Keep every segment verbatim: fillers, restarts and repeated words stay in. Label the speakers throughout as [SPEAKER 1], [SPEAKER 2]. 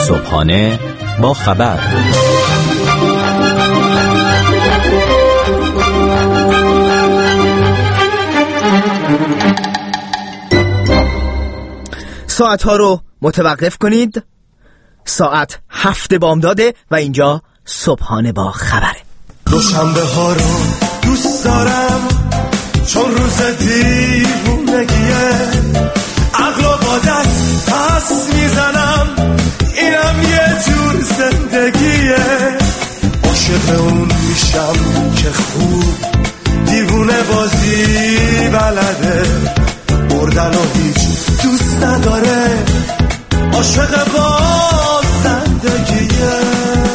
[SPEAKER 1] صبحانه با خبر.
[SPEAKER 2] ساعت ها رو متوقف کنید. ساعت هفت بامداده و اینجا صبحانه با خبره.
[SPEAKER 3] دوشنبه ها رو دوست دارم چون روز دیوونگیه، عقل و با دست پس میزنم، اینم یه جور زندگیه. عاشق اون میشم که خوب دیوونه بازی بلده، بردن و هیچ دوست نداره، عاشق با زندگیه.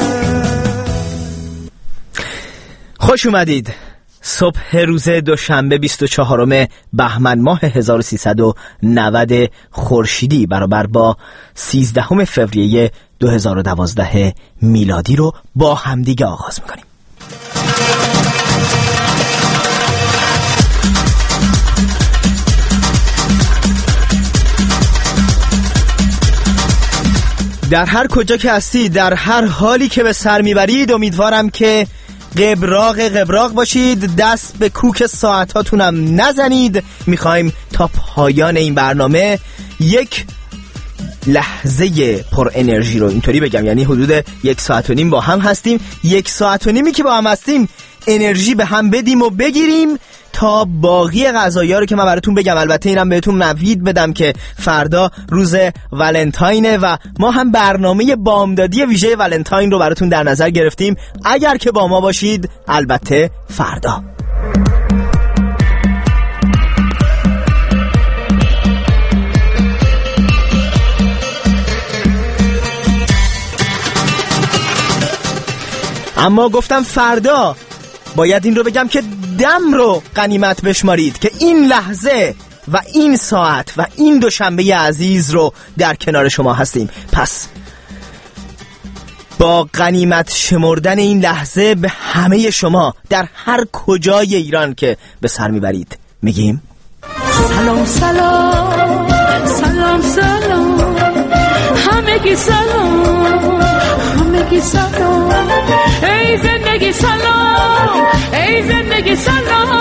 [SPEAKER 2] خوش اومدید. صبح روز دوشنبه بیست و چهارم بهمن ماه هزار و سیصد و نود خورشیدی برابر با سیزدهم فوریه دو هزار و دوازده میلادی رو با همدیگه آغاز میکنیم. در هر کجا که هستید، در هر حالی که به سر میبرید، امیدوارم که قبراق قبراق باشید، دست به کوک ساعتاتونم نزنید. میخوایم تا پایان این برنامه یک لحظه پر انرژی رو، اینطوری بگم، یعنی حدود یک ساعت و نیم با هم هستیم. یک ساعت و نیمی که با هم هستیم انرژی به هم بدیم و بگیریم تا باقی غذایا رو که من براتون بگم. البته اینم بهتون نوید بدم که فردا روز ولنتاینه و ما هم برنامه بامدادی ویژه ولنتاین رو براتون در نظر گرفتیم. اگر که با ما باشید، البته فردا. اما گفتم فردا، باید این رو بگم که دم رو غنیمت بشمارید که این لحظه و این ساعت و این دوشنبه عزیز رو در کنار شما هستیم. پس با غنیمت شمردن این لحظه به همه شما در هر کجای ایران که به سر میبرید میگیم
[SPEAKER 4] سلام سلام سلام سلام، همگی سلام همگی سلام، ای زندگی سلام ای زندگی سلام.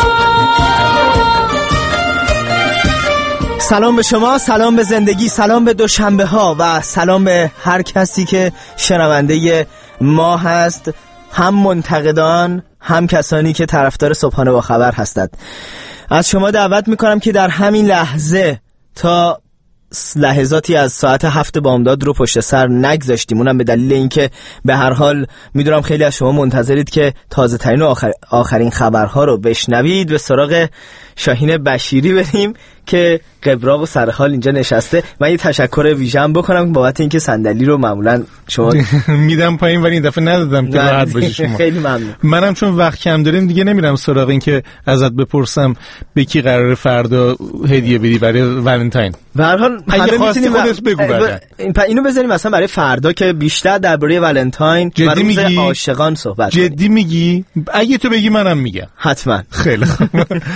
[SPEAKER 2] سلام به شما، سلام به زندگی، سلام به دوشنبه ها و سلام به هر کسی که شنونده ما هست، هم منتقدان هم کسانی که طرفدار صبحانه با خبر هستند. از شما دعوت میکنم که در همین لحظه تا لحظاتی از ساعت هفت بامداد رو پشت سر نگذاشتیم، اونم به دلیل اینکه به هر حال میدونم خیلی از شما منتظرید که تازه ترین و آخر... آخرین خبرها رو بشنوید. به سراغ شاهین بشیری بریم که قبراق و سرحال اینجا نشسته. من یه تشکر ویژه‌ام بکنم بابت اینکه صندلی رو معمولا شما
[SPEAKER 5] میدم پایین ولی این دفعه ندادم که راحت باشی شما.
[SPEAKER 2] خیلی ممنون.
[SPEAKER 5] منم چون وقت کم داریم دیگه نمیرم سراغ این که ازت بپرسم به کی قراره فردا هدیه بدی برای ولنتاین.
[SPEAKER 2] به هر حال
[SPEAKER 5] اگه خواستی خودت بگو بعدا.
[SPEAKER 2] اینو بذاریم مثلا برای فردا که بیشتر درباره ولنتاین و روز عاشقان صحبت کنیم.
[SPEAKER 5] جدی میگی؟ اگه تو بگی منم میگم.
[SPEAKER 2] حتما.
[SPEAKER 5] خیلی خوب.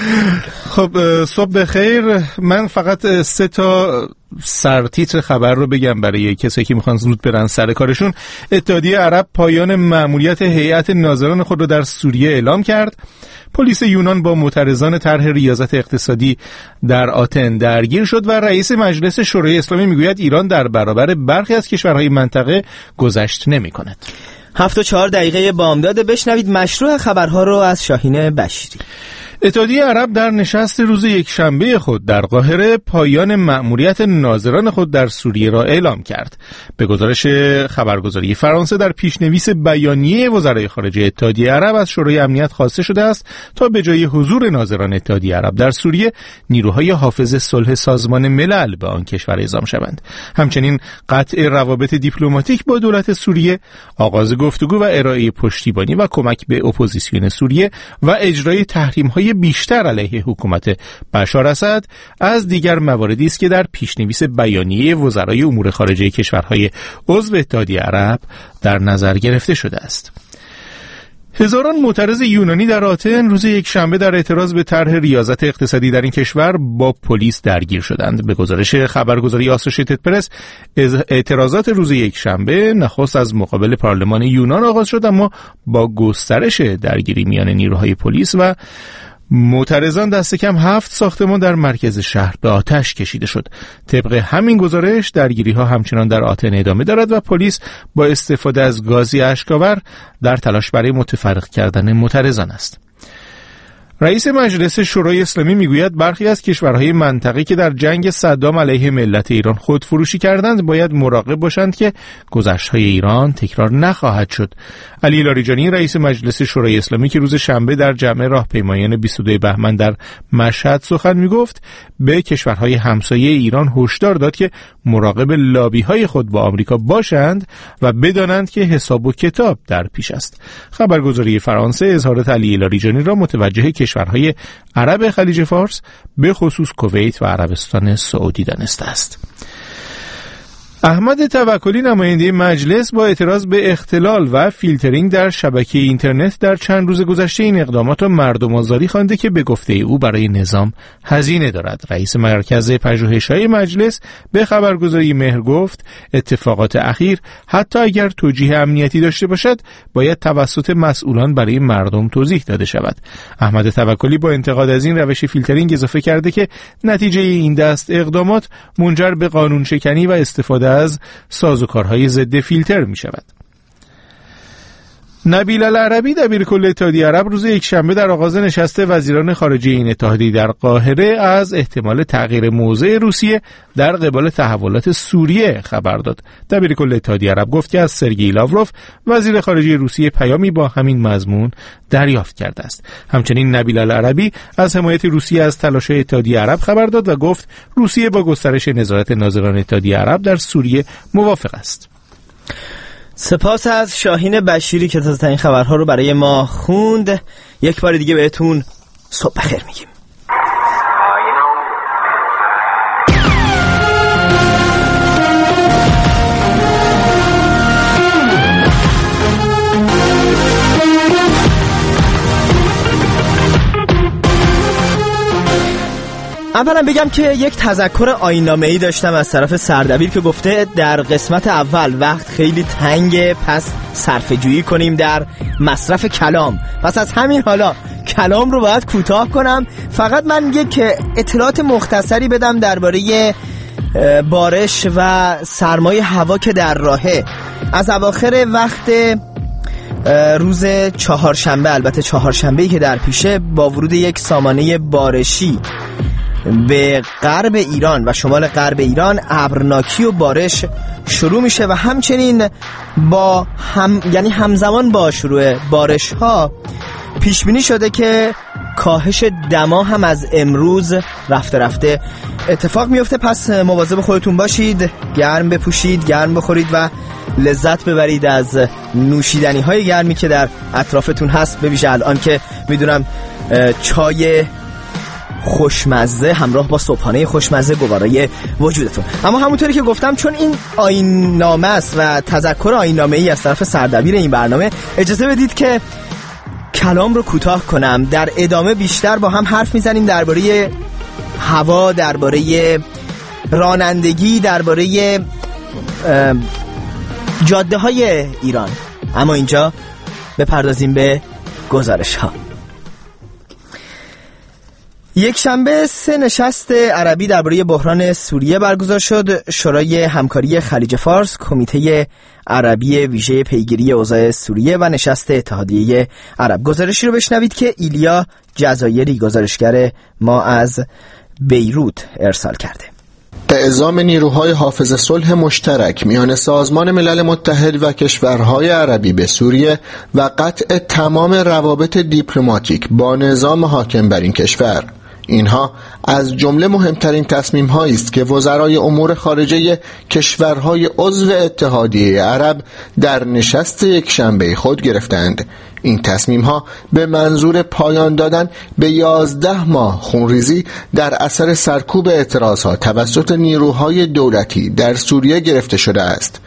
[SPEAKER 5] خب صبح بخیر. من فقط سه تا سرتیتر خبر رو بگم برای کسایی که میخوان زود برن سر کارشون. اتحادیه عرب پایان مأموریت هیئت ناظران خود رو در سوریه اعلام کرد. پلیس یونان با معترضان طرح ریاضت اقتصادی در آتن درگیر شد و رئیس مجلس شورای اسلامی میگوید ایران در برابر برخی از کشورهای منطقه گذشت نمی‌کند.
[SPEAKER 2] هفت و چهار دقیقه بامداد. بشنوید مشروع خبرها رو از شاهین بشیری.
[SPEAKER 5] اتحادیه عرب در نشست روز یکشنبه خود در قاهره پایان مأموریت ناظران خود در سوریه را اعلام کرد. به گزارش خبرگزاری فرانسه در پیشنویس بیانیه وزرای خارجه اتحادیه عرب از شورای امنیت خواسته شده است تا به جای حضور ناظران اتحادیه عرب در سوریه نیروهای حافظ صلح سازمان ملل به آن کشور اعزام شوند. همچنین قطع روابط دیپلماتیک با دولت سوریه، آغاز گفتگو و ارائه پشتیبانی و کمک به اپوزیسیون سوریه و اجرای تحریم‌های بیشتر علیه حکومت بشار اسد از دیگر مواردی است که در پیشنویس بیانیه وزرای امور خارجه کشورهای عضو اتحادیه عرب در نظر گرفته شده است. هزاران معترض یونانی در آتن روز یک شنبه در اعتراض به طرح ریاضت اقتصادی در این کشور با پلیس درگیر شدند. به گزارش خبرگزاری آسوشیتد پرس، اعتراضات روز یک شنبه نخست از مقابل پارلمان یونان آغاز شد، اما با گسترش درگیری میان نیروهای پلیس و معترضان دست کم هفت ساختمان در مرکز شهر به آتش کشیده شد. طبق همین گزارش درگیری ها همچنان در آتن ادامه دارد و پلیس با استفاده از گازی اشک‌آور در تلاش برای متفرق کردن معترضان است. رئیس مجلس شورای اسلامی میگوید برخی از کشورهای منطقه که در جنگ صدام علیه ملت ایران خودفروشی کردند باید مراقب باشند که گذشت‌های ایران تکرار نخواهد شد. علی لاریجانی رئیس مجلس شورای اسلامی که روز شنبه در جمع راهپیمایان بیست و دو بهمن در مشهد سخن میگفت، به کشورهای همسایه ایران هشدار داد که مراقب لابی‌های خود با آمریکا باشند و بدانند که حساب و کتاب در پیش است. خبرگزاری فرانسه اظهارات علی لاریجانی را متوجه کشورهای عرب خلیج فارس به خصوص کویت و عربستان سعودی دانسته است. احمد توکلی نماینده مجلس با اعتراض به اختلال و فیلترینگ در شبکه اینترنت در چند روز گذشته این اقدامات را مردم آزاری خوانده که به گفته او برای نظام هزینه دارد. رئیس مرکز پژوهش‌های مجلس به خبرگزاری مهر گفت اتفاقات اخیر حتی اگر توجیه امنیتی داشته باشد باید توسط مسئولان برای مردم توضیح داده شود. احمد توکلی با انتقاد از این روش فیلترینگ اضافه کرده که نتیجه این دست اقدامات منجر به قانون شکنی و استفاده از سازوکارهای ضد فیلتر می شود. نبیل العربی دبیرکل اتحادیه عرب روز یکشنبه در آغاز نشست وزیران خارجه این اتحادیه در قاهره از احتمال تغییر موضع روسیه در قبال تحولات سوریه خبر داد. دبیرکل اتحادیه عرب گفت که از سرگئی لاوروف وزیر خارجه روسیه پیامی با همین مضمون دریافت کرده است. همچنین نبیل العربی از حمایت روسیه از تلاش‌های اتحادیه عرب خبر داد و گفت روسیه با گسترش نظارت ناظران اتحادیه عرب در سوریه موافق است.
[SPEAKER 2] سپاس از شاهین بشیری که تازه این خبرها رو برای ما خوند. یک بار دیگه بهتون صبح بخیر میگیم. اولا بگم که یک تذکر آیین‌نامه‌ای داشتم از طرف سردبیر که گفته در قسمت اول وقت خیلی تنگه، پس صرفه‌جویی کنیم در مصرف کلام. پس از همین حالا کلام رو باید کوتاه کنم. فقط من یک اطلاعات مختصری بدم درباره بارش و سرمای هوا که در راهه. از اواخر وقت روز چهارشنبه، البته چهارشنبه‌ای که در پیشه، با ورود یک سامانه بارشی به غرب ایران و شمال غرب ایران ابرناکی و بارش شروع میشه و همچنین با هم یعنی همزمان با شروع بارش ها پیش بینی شده که کاهش دما هم از امروز رفته رفته اتفاق میفته. پس مواظب خودتون باشید، گرم بپوشید، گرم بخورید و لذت ببرید از نوشیدنی های گرمی که در اطرافتون هست، به ویژه الان که میدونم چای خوشمزه همراه با صبحانه خوشمزه گوارای وجودتون. اما همونطوری که گفتم چون این آیین‌نامه است و تذکر آیین‌نامه‌ای از طرف سردبیر این برنامه، اجازه بدید که کلام رو کوتاه کنم. در ادامه بیشتر با هم حرف میزنیم درباره هوا، درباره رانندگی، درباره جاده های ایران. اما اینجا بپردازیم به گزارش ها. یک شنبه سه نشست عربی درباره بحران سوریه برگزار شد. شورای همکاری خلیج فارس، کمیته عربی ویژه پیگیری اوضاع سوریه و نشست اتحادیه عرب. گزارشی رو بشنوید که ایلیا جزایری گزارشگر ما از بیروت ارسال کرده.
[SPEAKER 6] اعزام نیروهای حافظ صلح مشترک میان سازمان ملل متحد و کشورهای عربی به سوریه و قطع تمام روابط دیپلماتیک با نظام حاکم بر این کشور، اینها از جمله مهمترین تصمیم‌هایی است که وزرای امور خارجه کشورهای عضو اتحادیه عرب در نشست یکشنبه خود گرفتند. این تصمیم‌ها به منظور پایان دادن به یازده ماه خونریزی در اثر سرکوب اعتراضها توسط نیروهای دولتی در سوریه گرفته شده است.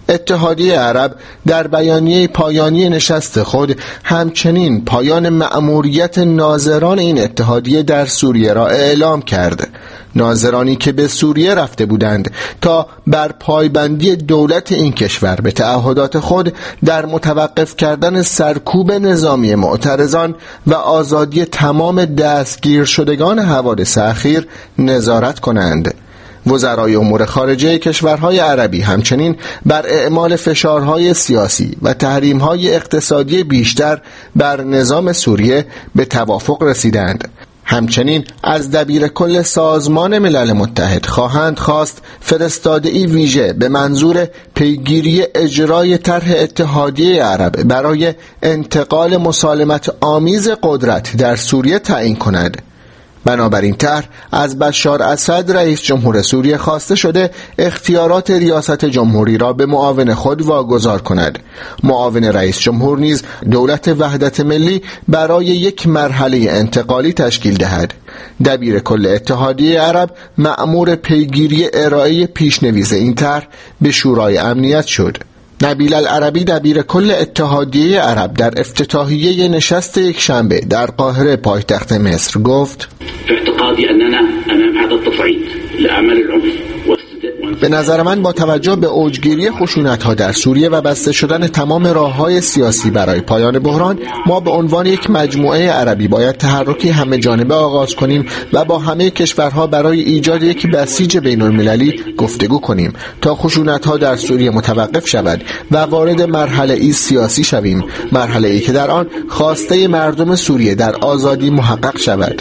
[SPEAKER 6] اتحادیه عرب در بیانیه پایانی نشست خود همچنین پایان مأموریت ناظران این اتحادیه در سوریه را اعلام کرد. ناظرانی که به سوریه رفته بودند تا بر پایبندی دولت این کشور به تعهدات خود در متوقف کردن سرکوب نظامی معترضان و آزادی تمام دستگیر شدگان حوادث اخیر نظارت کنند. وزرای امور خارجه کشورهای عربی همچنین بر اعمال فشارهای سیاسی و تحریم‌های اقتصادی بیشتر بر نظام سوریه به توافق رسیدند. همچنین از دبیر کل سازمان ملل متحد خواهند خواست فرستاده‌ای ویژه به منظور پیگیری اجرای طرح اتحادیه عرب برای انتقال مسالمت آمیز قدرت در سوریه تعیین کند. بنابراین طرح از بشار اسد رئیس جمهور سوریه خواسته شده اختیارات ریاست جمهوری را به معاون خود واگذار کند. معاون رئیس جمهور نیز دولت وحدت ملی برای یک مرحله انتقالی تشکیل دهد. دبیر کل اتحادیه عرب مأمور پیگیری ارائه پیشنویس این طرح به شورای امنیت شد. نبیل العربی دبیر کل اتحادیه عرب در افتتاحیه نشست یک شنبه در قاهره پایتخت مصر گفت:
[SPEAKER 7] اعتقادی اننا امام هذا التصعيد لعمل العنف.
[SPEAKER 6] به نظر من با توجه به اوجگیری خشونت‌ها در سوریه و بسته شدن تمام راه‌های سیاسی برای پایان بحران، ما به عنوان یک مجموعه عربی باید تحرکی همه جانبه آغاز کنیم و با همه کشورها برای ایجاد یک بسیج بین‌المللی گفتگو کنیم تا خشونت‌ها در سوریه متوقف شود و وارد مرحله‌ای سیاسی شویم، مرحله‌ای که در آن خواسته مردم سوریه در آزادی محقق شود.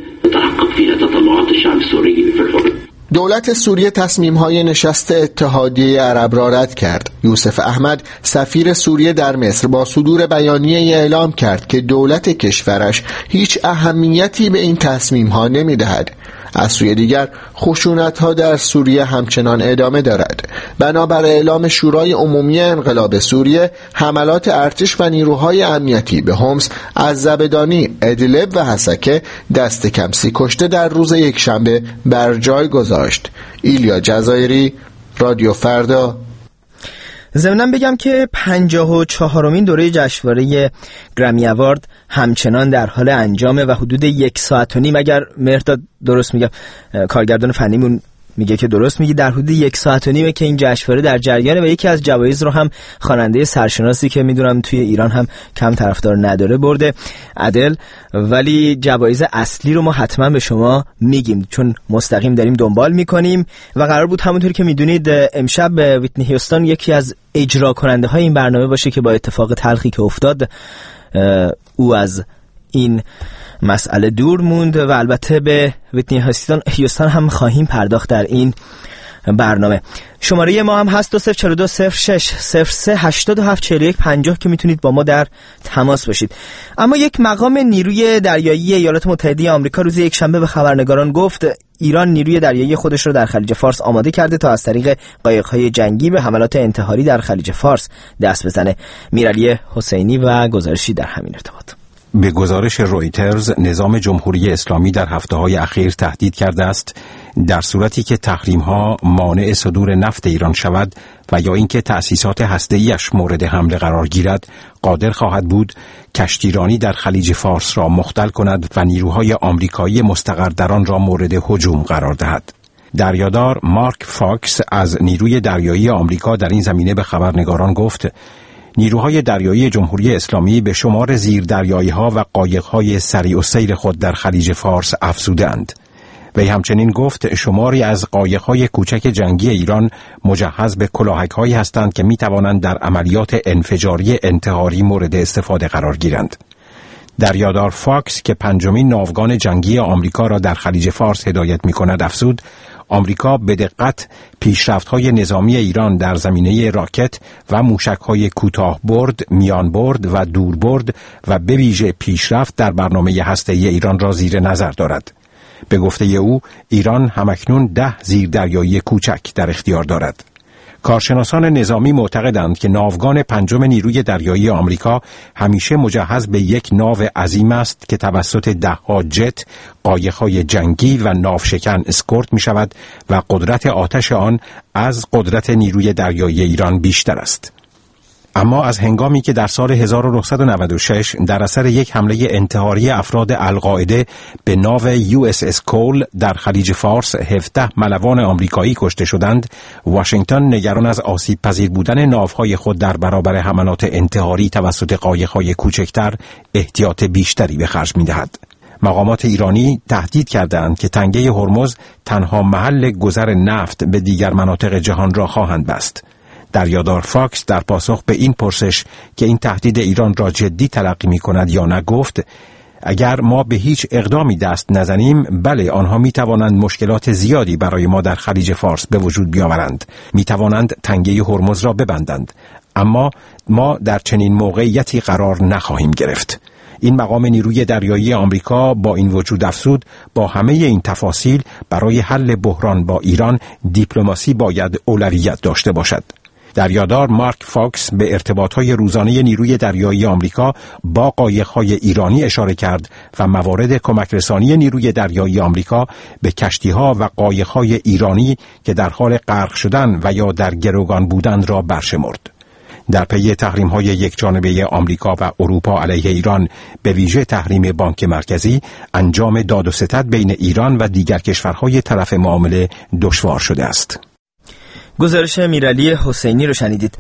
[SPEAKER 6] دولت سوریه تصمیم‌های نشست اتحادیه عرب را رد کرد. یوسف احمد سفیر سوریه در مصر با صدور بیانیه اعلام کرد که دولت کشورش هیچ اهمیتی به این تصمیم‌ها نمی‌دهد. از سوی دیگر خشونت‌ها در سوریه همچنان ادامه دارد. بنابر اعلام شورای عمومی انقلاب سوریه، حملات ارتش و نیروهای امنیتی به حمص، عزبدانی، ادلب و حسکه دست کم سی کشته در روز یکشنبه بر جای گذاشت. ایلیا جزایری، رادیو فردا.
[SPEAKER 2] ضمناً بگم که پنجاه و چهارمین دوره جشنواره گرمی اوارد همچنان در حال انجامه و حدود یک ساعت و نیم، اگر مهرداد درست میگم، کارگردان فنیمون میگه که درست میگی، در حدود یک ساعت و نیمه که این جشنواره در جریانه و یکی از جوایز رو هم خواننده سرشناسی که میدونم توی ایران هم کم طرفدار نداره برده، عدل. ولی جوایز اصلی رو ما حتما به شما میگیم چون مستقیم داریم دنبال میکنیم و قرار بود همونطوری که میدونید امشب ویتنی هیوستون یکی از اجرا کننده های این برنامه باشه که با اتفاق تلخی که افتاد او از این مسئله دور موند و البته به ویتنی هیوستون هم خواهیم پرداخت در این برنامه. شماره ما هم هست دو صفر چهار دو صفر شش صفر سه هشتاد و هفت چهل و یک پنجاه که میتونید با ما در تماس باشید. اما یک مقام نیروی دریایی ایالات متحده آمریکا روز یک شنبه به خبرنگاران گفت ایران نیروی دریایی خودش رو در خلیج فارس آماده کرده تا از طریق قایق‌های جنگی به حملات انتحاری در خلیج فارس دست بزنه. میرعلی حسینی و گزارشی در همین ارتباط.
[SPEAKER 8] به گزارش رویترز، نظام جمهوری اسلامی در هفته‌های اخیر تهدید کرده است در صورتی که تحریم‌ها مانع صدور نفت ایران شود و یا اینکه تأسیسات هسته‌ایش مورد حمله قرار گیرد، قادر خواهد بود کشتیرانی در خلیج فارس را مختل کند و نیروهای آمریکایی مستقر در آن را مورد هجوم قرار دهد. دریادار مارک فاکس از نیروی دریایی آمریکا در این زمینه به خبرنگاران گفت نیروهای دریایی جمهوری اسلامی به شمار زیردریایی‌ها و قایق‌های سریع السیر خود در خلیج فارس افزودند. وی همچنین گفت شماری از قایق‌های کوچک جنگی ایران مجهز به کلاهک‌هایی هستند که می‌توانند در عملیات انفجاری انتحاری مورد استفاده قرار گیرند. دریادار فاکس که پنجمین ناوگان جنگی آمریکا را در خلیج فارس هدایت می‌کند افزود آمریکا به دقت پیشرفت‌های نظامی ایران در زمینه راکت و موشک‌های کوتاه برد، میان برد و دور برد و به ویژه پیشرفت در برنامه هسته‌ای ایران را زیر نظر دارد. به گفته او ایران همکنون ده زیردریایی کوچک در اختیار دارد. کارشناسان نظامی معتقدند که ناوگان پنجم نیروی دریایی آمریکا همیشه مجهز به یک ناو عظیم است که توسط دهها جت، قایق‌های جنگی و ناوشکن اسکورت می شود و قدرت آتش آن از قدرت نیروی دریایی ایران بیشتر است. اما از هنگامی که در سال هزار و نهصد و نود و شش در اثر یک حمله انتحاری افراد القاعده به ناو یو اس اس کول در خلیج فارس هفده ملوان آمریکایی کشته شدند، واشنگتن نگران از آسیب پذیر بودن ناوهای خود در برابر حملات انتحاری توسط قایق‌های کوچکتر احتیاط بیشتری به خرج می‌دهد. مقامات ایرانی تهدید کردند که تنگه هرمز تنها محل گذر نفت به دیگر مناطق جهان را خواهند بست. دریادار فاکس در پاسخ به این پرسش که این تهدید ایران را جدی تلقی می کند یا نه گفت: اگر ما به هیچ اقدامی دست نزنیم، بله آنها می توانند مشکلات زیادی برای ما در خلیج فارس به وجود بیاورند، می توانند تنگه هرمز را ببندند، اما ما در چنین موقعیتی قرار نخواهیم گرفت. این مقام نیروی دریایی آمریکا با این وجود افزود با همه این تفاصیل برای حل بحران با ایران دیپلماسی باید اولویت داشته باشد. دریادار مارک فاکس به ارتباطهای روزانه نیروی دریایی آمریکا با قایق‌های ایرانی اشاره کرد و موارد کمک رسانی نیروی دریایی آمریکا به کشتی‌ها و قایق‌های ایرانی که در حال غرق شدن و یا در گروگان بودند را برشمرد. در پی تحریم‌های یکجانبه آمریکا و اروپا علیه ایران، به ویژه تحریم بانک مرکزی، انجام داد و ستد بین ایران و دیگر کشورهای طرف معامله دشوار شده است.
[SPEAKER 2] گزارش میرعلی حسینی رو شنیدید.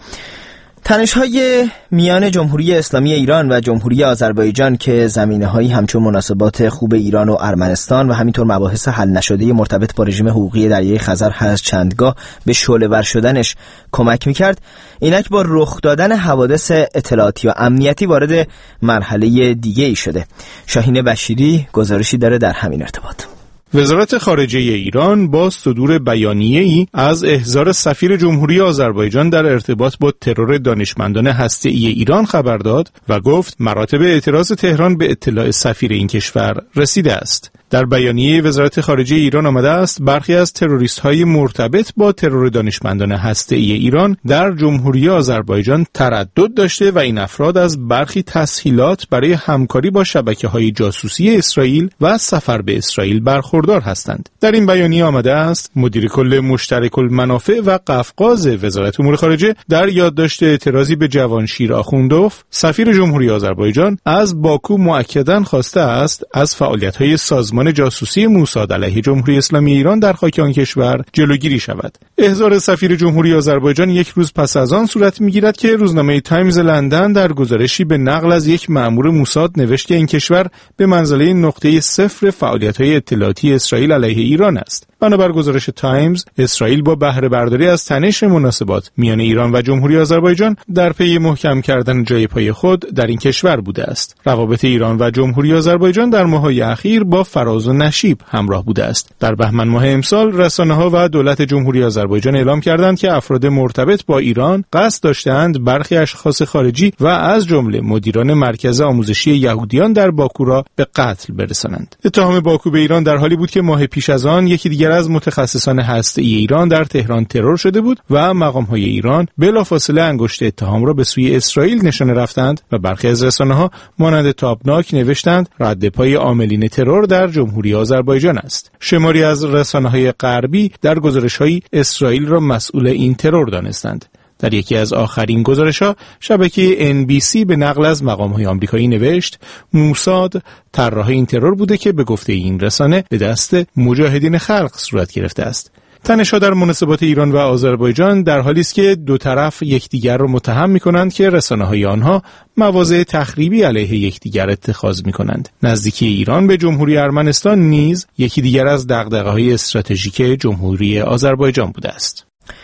[SPEAKER 2] تنش‌های میان جمهوری اسلامی ایران و جمهوری آذربایجان که زمینه‌هایی همچون مناسبات خوب ایران و ارمنستان و همینطور مباحث حل نشده مرتبط با رژیم حقوقی دریای خزر هست چندگاه به شعله‌ور شدنش کمک می‌کرد، اینک با رخ دادن حوادث اطلاعاتی و امنیتی وارد مرحله دیگه‌ای شده. شاهین بشیری گزارشی داره در همین ارتباط.
[SPEAKER 5] وزارت خارجه ایران با صدور بیانیه‌ای از احضار سفیر جمهوری آذربایجان در ارتباط با ترور دانشمندان هسته‌ای ایران خبر داد و گفت مراتب اعتراض تهران به اطلاع سفیر این کشور رسیده است. در بیانیه وزارت خارجه ایران آمده است برخی از تروریست‌های مرتبط با ترور دانشمندان هسته‌ای ایران در جمهوری آذربایجان تردد داشته و این افراد از برخی تسهیلات برای همکاری با شبکه‌های جاسوسی اسرائیل و سفر به اسرائیل برخوردار هستند. در این بیانیه آمده است مدیر کل مشترک المنافع و قفقاز وزارت امور خارجه در یادداشت اعتراضی به جوانشیر آخوندوف، سفیر جمهوری آذربایجان، از باکو مؤکداً خواسته است از فعالیت‌های سازمان جاسوسی موساد علیه جمهوری اسلامی ایران در خاک آن کشور جلوگیری شود. احضار سفیر جمهوری آذربایجان یک روز پس از آن صورت می‌گیرد که روزنامه تایمز لندن در گزارشی به نقل از یک مأمور موساد نوشت که این کشور به منزله نقطه صفر فعالیت‌های اطلاعاتی اسرائیل علیه ایران است. بنابر گزارش تایمز، اسرائیل با بهره برداری از تنش مناسبات میان ایران و جمهوری آذربایجان در پی محکم کردن جای پای خود در این کشور بوده است. روابط ایران و جمهوری آذربایجان در ماه‌های اخیر با فراز و نشیب همراه بوده است. در بهمن ماه امسال رسانه‌ها و دولت جمهوری آذربایجان اعلام کردند که افراد مرتبط با ایران قصد داشتند برخی اشخاص خارجی و از جمله مدیران مرکز آموزشی یهودیان در باکو را به قتل برسانند. اتهام باکو به ایران در حالی بود که ماه پیش از آن یکی دیگر از متخصصان هسته‌ای ایران در تهران ترور شده بود و مقام‌های ایران بلافاصله انگشت اتهام را به سوی اسرائیل نشانه رفتند و برخی از رسانه‌ها مانند تابناک نوشتند رد پای عاملین ترور در جمهوری آذربایجان است. شماری از رسانه‌های غربی در گزارش‌های اسرائیل را مسئول این ترور دانستند. در یکی از آخرین گزارش‌ها شبکه ان بی سی به نقل از مقام‌های آمریکایی نوشت موساد طراح این ترور بوده که به گفته این رسانه به دست مجاهدین خلق صورت گرفته است. تنش‌ها در مناسبات ایران و آذربایجان در حالی است که دو طرف یکدیگر را متهم می‌کنند که رسانه‌های آنها مواضع تخریبی علیه یکدیگر اتخاذ می‌کنند. نزدیکی ایران به جمهوری ارمنستان نیز یکی دیگر از دغدغه‌های استراتژیک جمهوری آذربایجان بوده است.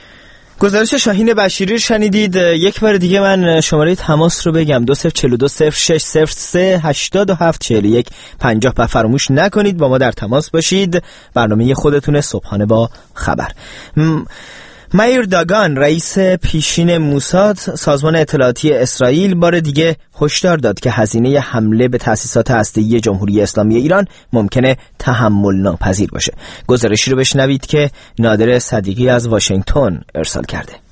[SPEAKER 2] گزارش شاهین بشیری شنیدید. یک بار دیگه من شماره تماس رو بگم: دو صفر چهل و دو صفر شش صفر سه هشتاد و هفت چهل و یک پنجاه. فراموش نکنید با ما در تماس باشید. برنامه خودتونه صبحانه با خبر. م... مایر داگان رئیس پیشین موساد سازمان اطلاعاتی اسرائیل بار دیگه هشدار داد که هزینه حمله به تأسیسات هسته‌ای جمهوری اسلامی ایران ممکنه تحمل ناپذیر باشه. گزارشی رو بشنوید که نادر صدیقی از واشنگتن ارسال کرده.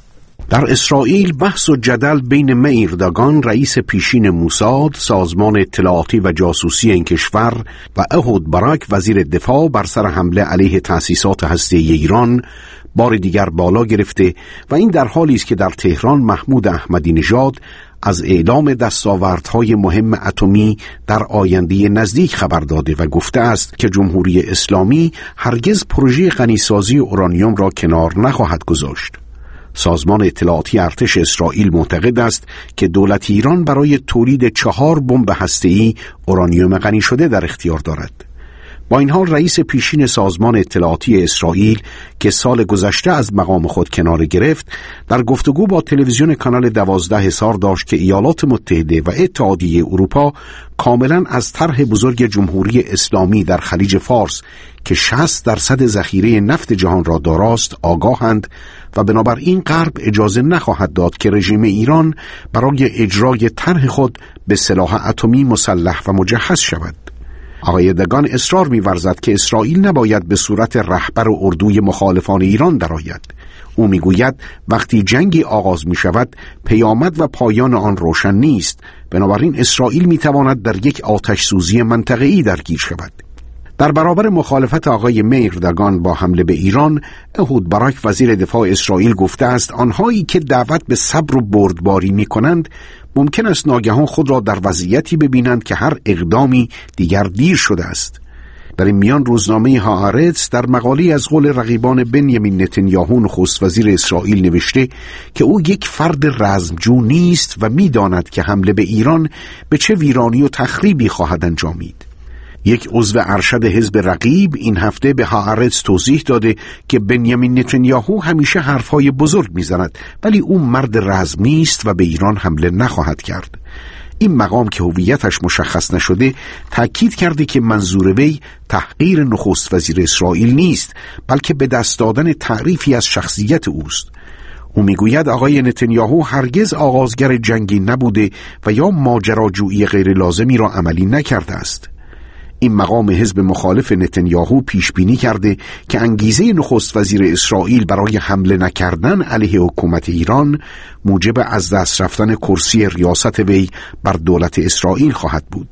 [SPEAKER 9] در اسرائیل بحث و جدل بین مئیر داگان رئیس پیشین موساد، سازمان اطلاعاتی و جاسوسی این کشور، و اهود باراک وزیر دفاع بر سر حمله علیه تأسیسات هسته‌ای ایران بار دیگر بالا گرفته و این در حالی است که در تهران محمود احمدی نژاد از اعلام دستاوردهای مهم اتمی در آینده نزدیک خبر داده و گفته است که جمهوری اسلامی هرگز پروژه غنیسازی اورانیوم را کنار نخواهد گذاشت. سازمان اطلاعاتی ارتش اسرائیل معتقد است که دولت ایران برای تولید چهار بمب هسته‌ای اورانیوم غنی شده در اختیار دارد. با این حال رئیس پیشین سازمان اطلاعاتی اسرائیل که سال گذشته از مقام خود کناره گرفت، در گفتگو با تلویزیون کانال دوازده اظهار داشت که ایالات متحده و اتحادیه اروپا کاملا از طرح بزرگ جمهوری اسلامی در خلیج فارس که شصت درصد ذخیره نفت جهان را داراست آگاهند و بنابراین غرب اجازه نخواهد داد که رژیم ایران برای اجرای طرح خود به سلاح اتمی مسلح و مجهز شود. آقای دگان اصرار می‌ورزد که اسرائیل نباید به صورت رهبر اردوی مخالفان ایران درآید. او میگوید وقتی جنگی آغاز می‌شود پیامد و پایان آن روشن نیست، بنابراین اسرائیل می‌تواند در یک آتش سوزی منطقه‌ای درگیر شود. در برابر مخالفت آقای مئیر داگان با حمله به ایران، اهود باراک وزیر دفاع اسرائیل گفته است آنهایی که دعوت به صبر و بردباری می‌کنند ممکن است ناگهان خود را در وضعیتی ببینند که هر اقدامی دیگر دیر شده است. در این میان روزنامه هآرتس در مقاله از قول رقیبان بنیامین نتانیاهو نخست وزیر اسرائیل نوشته که او یک فرد رزمجو نیست و می‌داند که حمله به ایران به چه ویرانی و تخریبی خواهد انجامید. یک عضو ارشد حزب رقیب این هفته به هآرتس توضیح داده که بنیامین نتانیاهو همیشه حرفهای بزرگ میزند ولی او مرد رزم نیست و به ایران حمله نخواهد کرد. این مقام که هویتش مشخص نشده تأکید کرده که منظور وی تحقیر نخست وزیر اسرائیل نیست بلکه به دست دادن تعریفی از شخصیت اوست. او میگوید آقای نتانیاهو هرگز آغازگر جنگی نبوده و یا ماجراجویی غیر لازمی را عملی نکرده است. این مقام حزب مخالف نتانیاهو پیش بینی کرده که انگیزه نخست وزیر اسرائیل برای حمله نکردن علیه حکومت ایران موجب از دست رفتن کرسی ریاست وی بر دولت اسرائیل خواهد بود.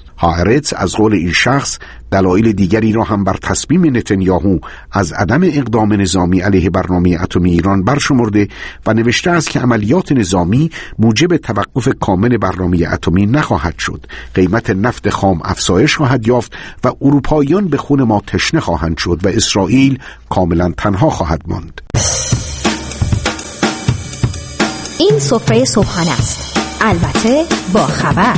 [SPEAKER 9] هآرتس از قول این شخص دلایل دیگری را هم بر تصمیم نتانیاهو از عدم اقدام نظامی علیه برنامه اتمی ایران برشمرده و نوشته است که عملیات نظامی موجب توقف کامل برنامه اتمی نخواهد شد. قیمت نفت خام افزایش خواهد یافت و اروپاییان به خون ما تشنه خواهند شد و اسرائیل کاملا تنها خواهد ماند.
[SPEAKER 10] این سفره صبحانه است، البته با خبر.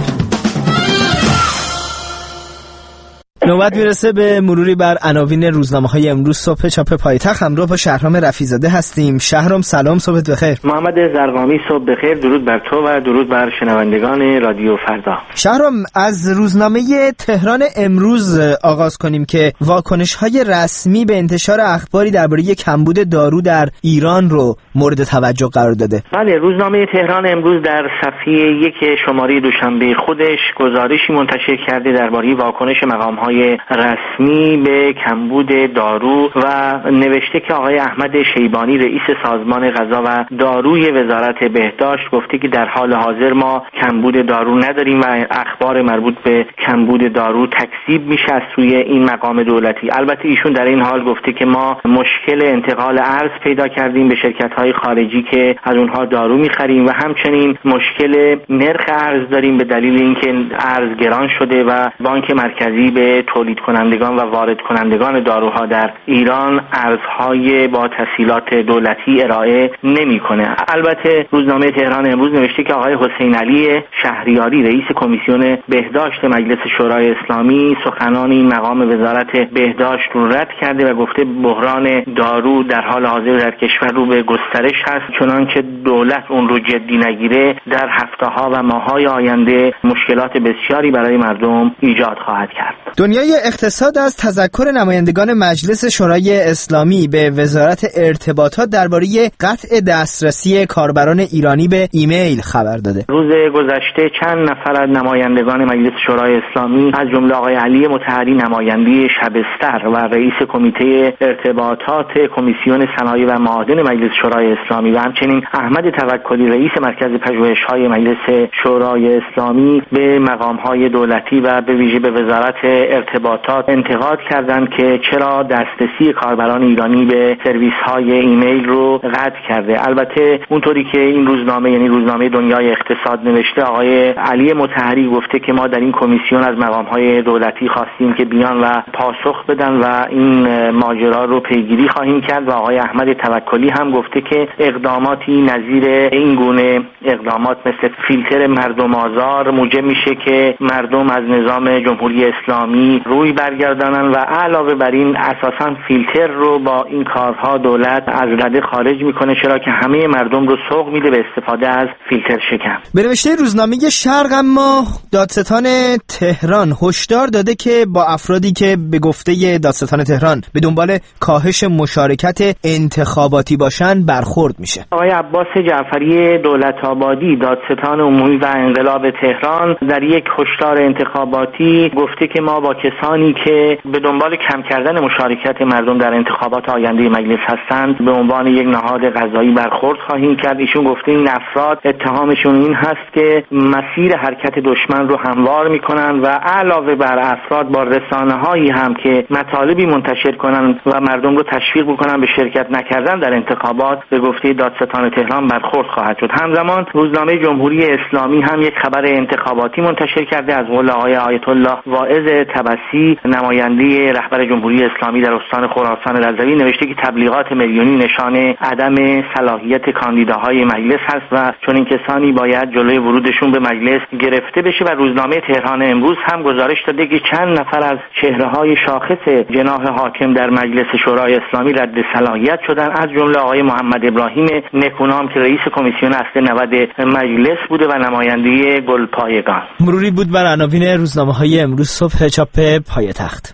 [SPEAKER 2] نوبت میرسه به مروری بر عناوین روزنامه‌های امروز صبح چاپ پایتخت. همراه با شهرام رفیع‌زاده هستیم. شهرام سلام، صبحت بخیر.
[SPEAKER 11] محمد زرقامی صبح بخیر. درود بر تو و درود بر شنوندگان رادیو فردا.
[SPEAKER 2] شهرام، از روزنامه تهران امروز آغاز کنیم که واکنش‌های رسمی به انتشار اخباری درباره کمبود دارو در ایران رو مورد توجه قرار داده.
[SPEAKER 11] بله، روزنامه تهران امروز در صفحه یک شماره دوشنبه خودش گزارشی منتشر کرده درباره واکنش مقام‌های رسمی به کمبود دارو و نوشته که آقای احمد شیبانی رئیس سازمان غذا و داروی وزارت بهداشت گفته که در حال حاضر ما کمبود دارو نداریم و اخبار مربوط به کمبود دارو تکذیب میشه از سوی این مقام دولتی. البته ایشون در این حال گفته که ما مشکل انتقال ارز پیدا کردیم به شرکت‌های خارجی که از اونها دارو می‌خریم و همچنین مشکل نرخ ارز داریم به دلیل اینکه ارز گران شده و بانک مرکزی به تولید کنندگان و وارد کنندگان داروها در ایران ارزهای با تسهیلات دولتی ارائه نمی‌کنه. البته روزنامه تهران امروز نوشته که آقای حسین علی شهریاری رئیس کمیسیون بهداشت مجلس شورای اسلامی سخنان این مقام وزارت بهداشت رو رد کرده و گفته بحران دارو در حال حاضر در کشور رو به گسترش هست، چنانکه دولت اون رو جدی نگیره در هفته‌ها و ماه‌های آینده مشکلات بسیاری برای مردم ایجاد خواهد کرد.
[SPEAKER 2] دو دنیای اقتصاد از تذکر نمایندگان مجلس شورای اسلامی به وزارت ارتباطات درباره قطع دسترسی کاربران ایرانی به ایمیل خبر داده.
[SPEAKER 11] روز گذشته چند نفر از نمایندگان مجلس شورای اسلامی از جمله آقای علی مطهری نماینده شبستر و رئیس کمیته ارتباطات کمیسیون صنایع و معادن مجلس شورای اسلامی و همچنین احمد توکلی رئیس مرکز پژوهش‌های مجلس شورای اسلامی به مقام‌های دولتی و به ویژه به وزارت ارتباطات انتقاد کردند که چرا دسترسی کاربران ایرانی به سرویس‌های ایمیل رو قطع کرده. البته اونطوری که این روزنامه یعنی روزنامه دنیای اقتصاد نوشته، آقای علی مطهری گفته که ما در این کمیسیون از مقام‌های دولتی خواستیم که بیان و پاسخ بدن و این ماجرا رو پیگیری خواهیم کرد و آقای احمد توکلی هم گفته که اقداماتی نظیر این گونه اقدامات مثل فیلتر مردم آزار موجب میشه که مردم از نظام جمهوری اسلامی روی برگردانن و علاوه بر این اساساً فیلتر رو با این کارها دولت از رده خارج میکنه، چرا که همه مردم رو سوق میده به استفاده از فیلتر شکن.
[SPEAKER 2] به نوشته روزنامه شرق اما دادستان تهران هشدار داده که با افرادی که به گفته دادستان تهران به دنبال کاهش مشارکت انتخاباتی باشن برخورد میشه.
[SPEAKER 11] آقای عباس جعفری دولت آبادی دادستان عمومی و انقلاب تهران در یک هشدار انتخاباتی گفته که ما با کسانی که به دنبال کم کردن مشارکت مردم در انتخابات آینده مجلس هستند به عنوان یک نهاد قضایی برخورد خواهیم کرد. ایشون گفته این افراد اتهامشون این هست که مسیر حرکت دشمن رو هموار میکنن و علاوه بر افراد با رسانه‌هایی هم که مطالبی منتشر کنن و مردم رو تشویق بکنن به شرکت نکردن در انتخابات به گفته دادستان تهران برخورد خواهد شد. همزمان روزنامه جمهوری اسلامی هم یک خبر انتخاباتی منتشر کرده از قول آقای آیت الله واعظ طبسی نماینده رهبر جمهوری اسلامی در استان خراسان رضوی نوشته که تبلیغات میلیونی نشان عدم صلاحیت کاندیداهای مجلس هست و چون این کسانی باید جلوی ورودشون به مجلس گرفته بشه و روزنامه تهران امروز هم گزارش داده که چند نفر از چهره‌های شاخص جناح حاکم در مجلس شورای اسلامی رد صلاحیت شدن، از جمله آقای محمد ابراهیم نکونام که رئیس کمیسیون اصل نود مجلس بوده و نماینده گلپایگان.
[SPEAKER 2] مروری بود بر عناوین روزنامه‌های امروز صبح چاپ پایتخت.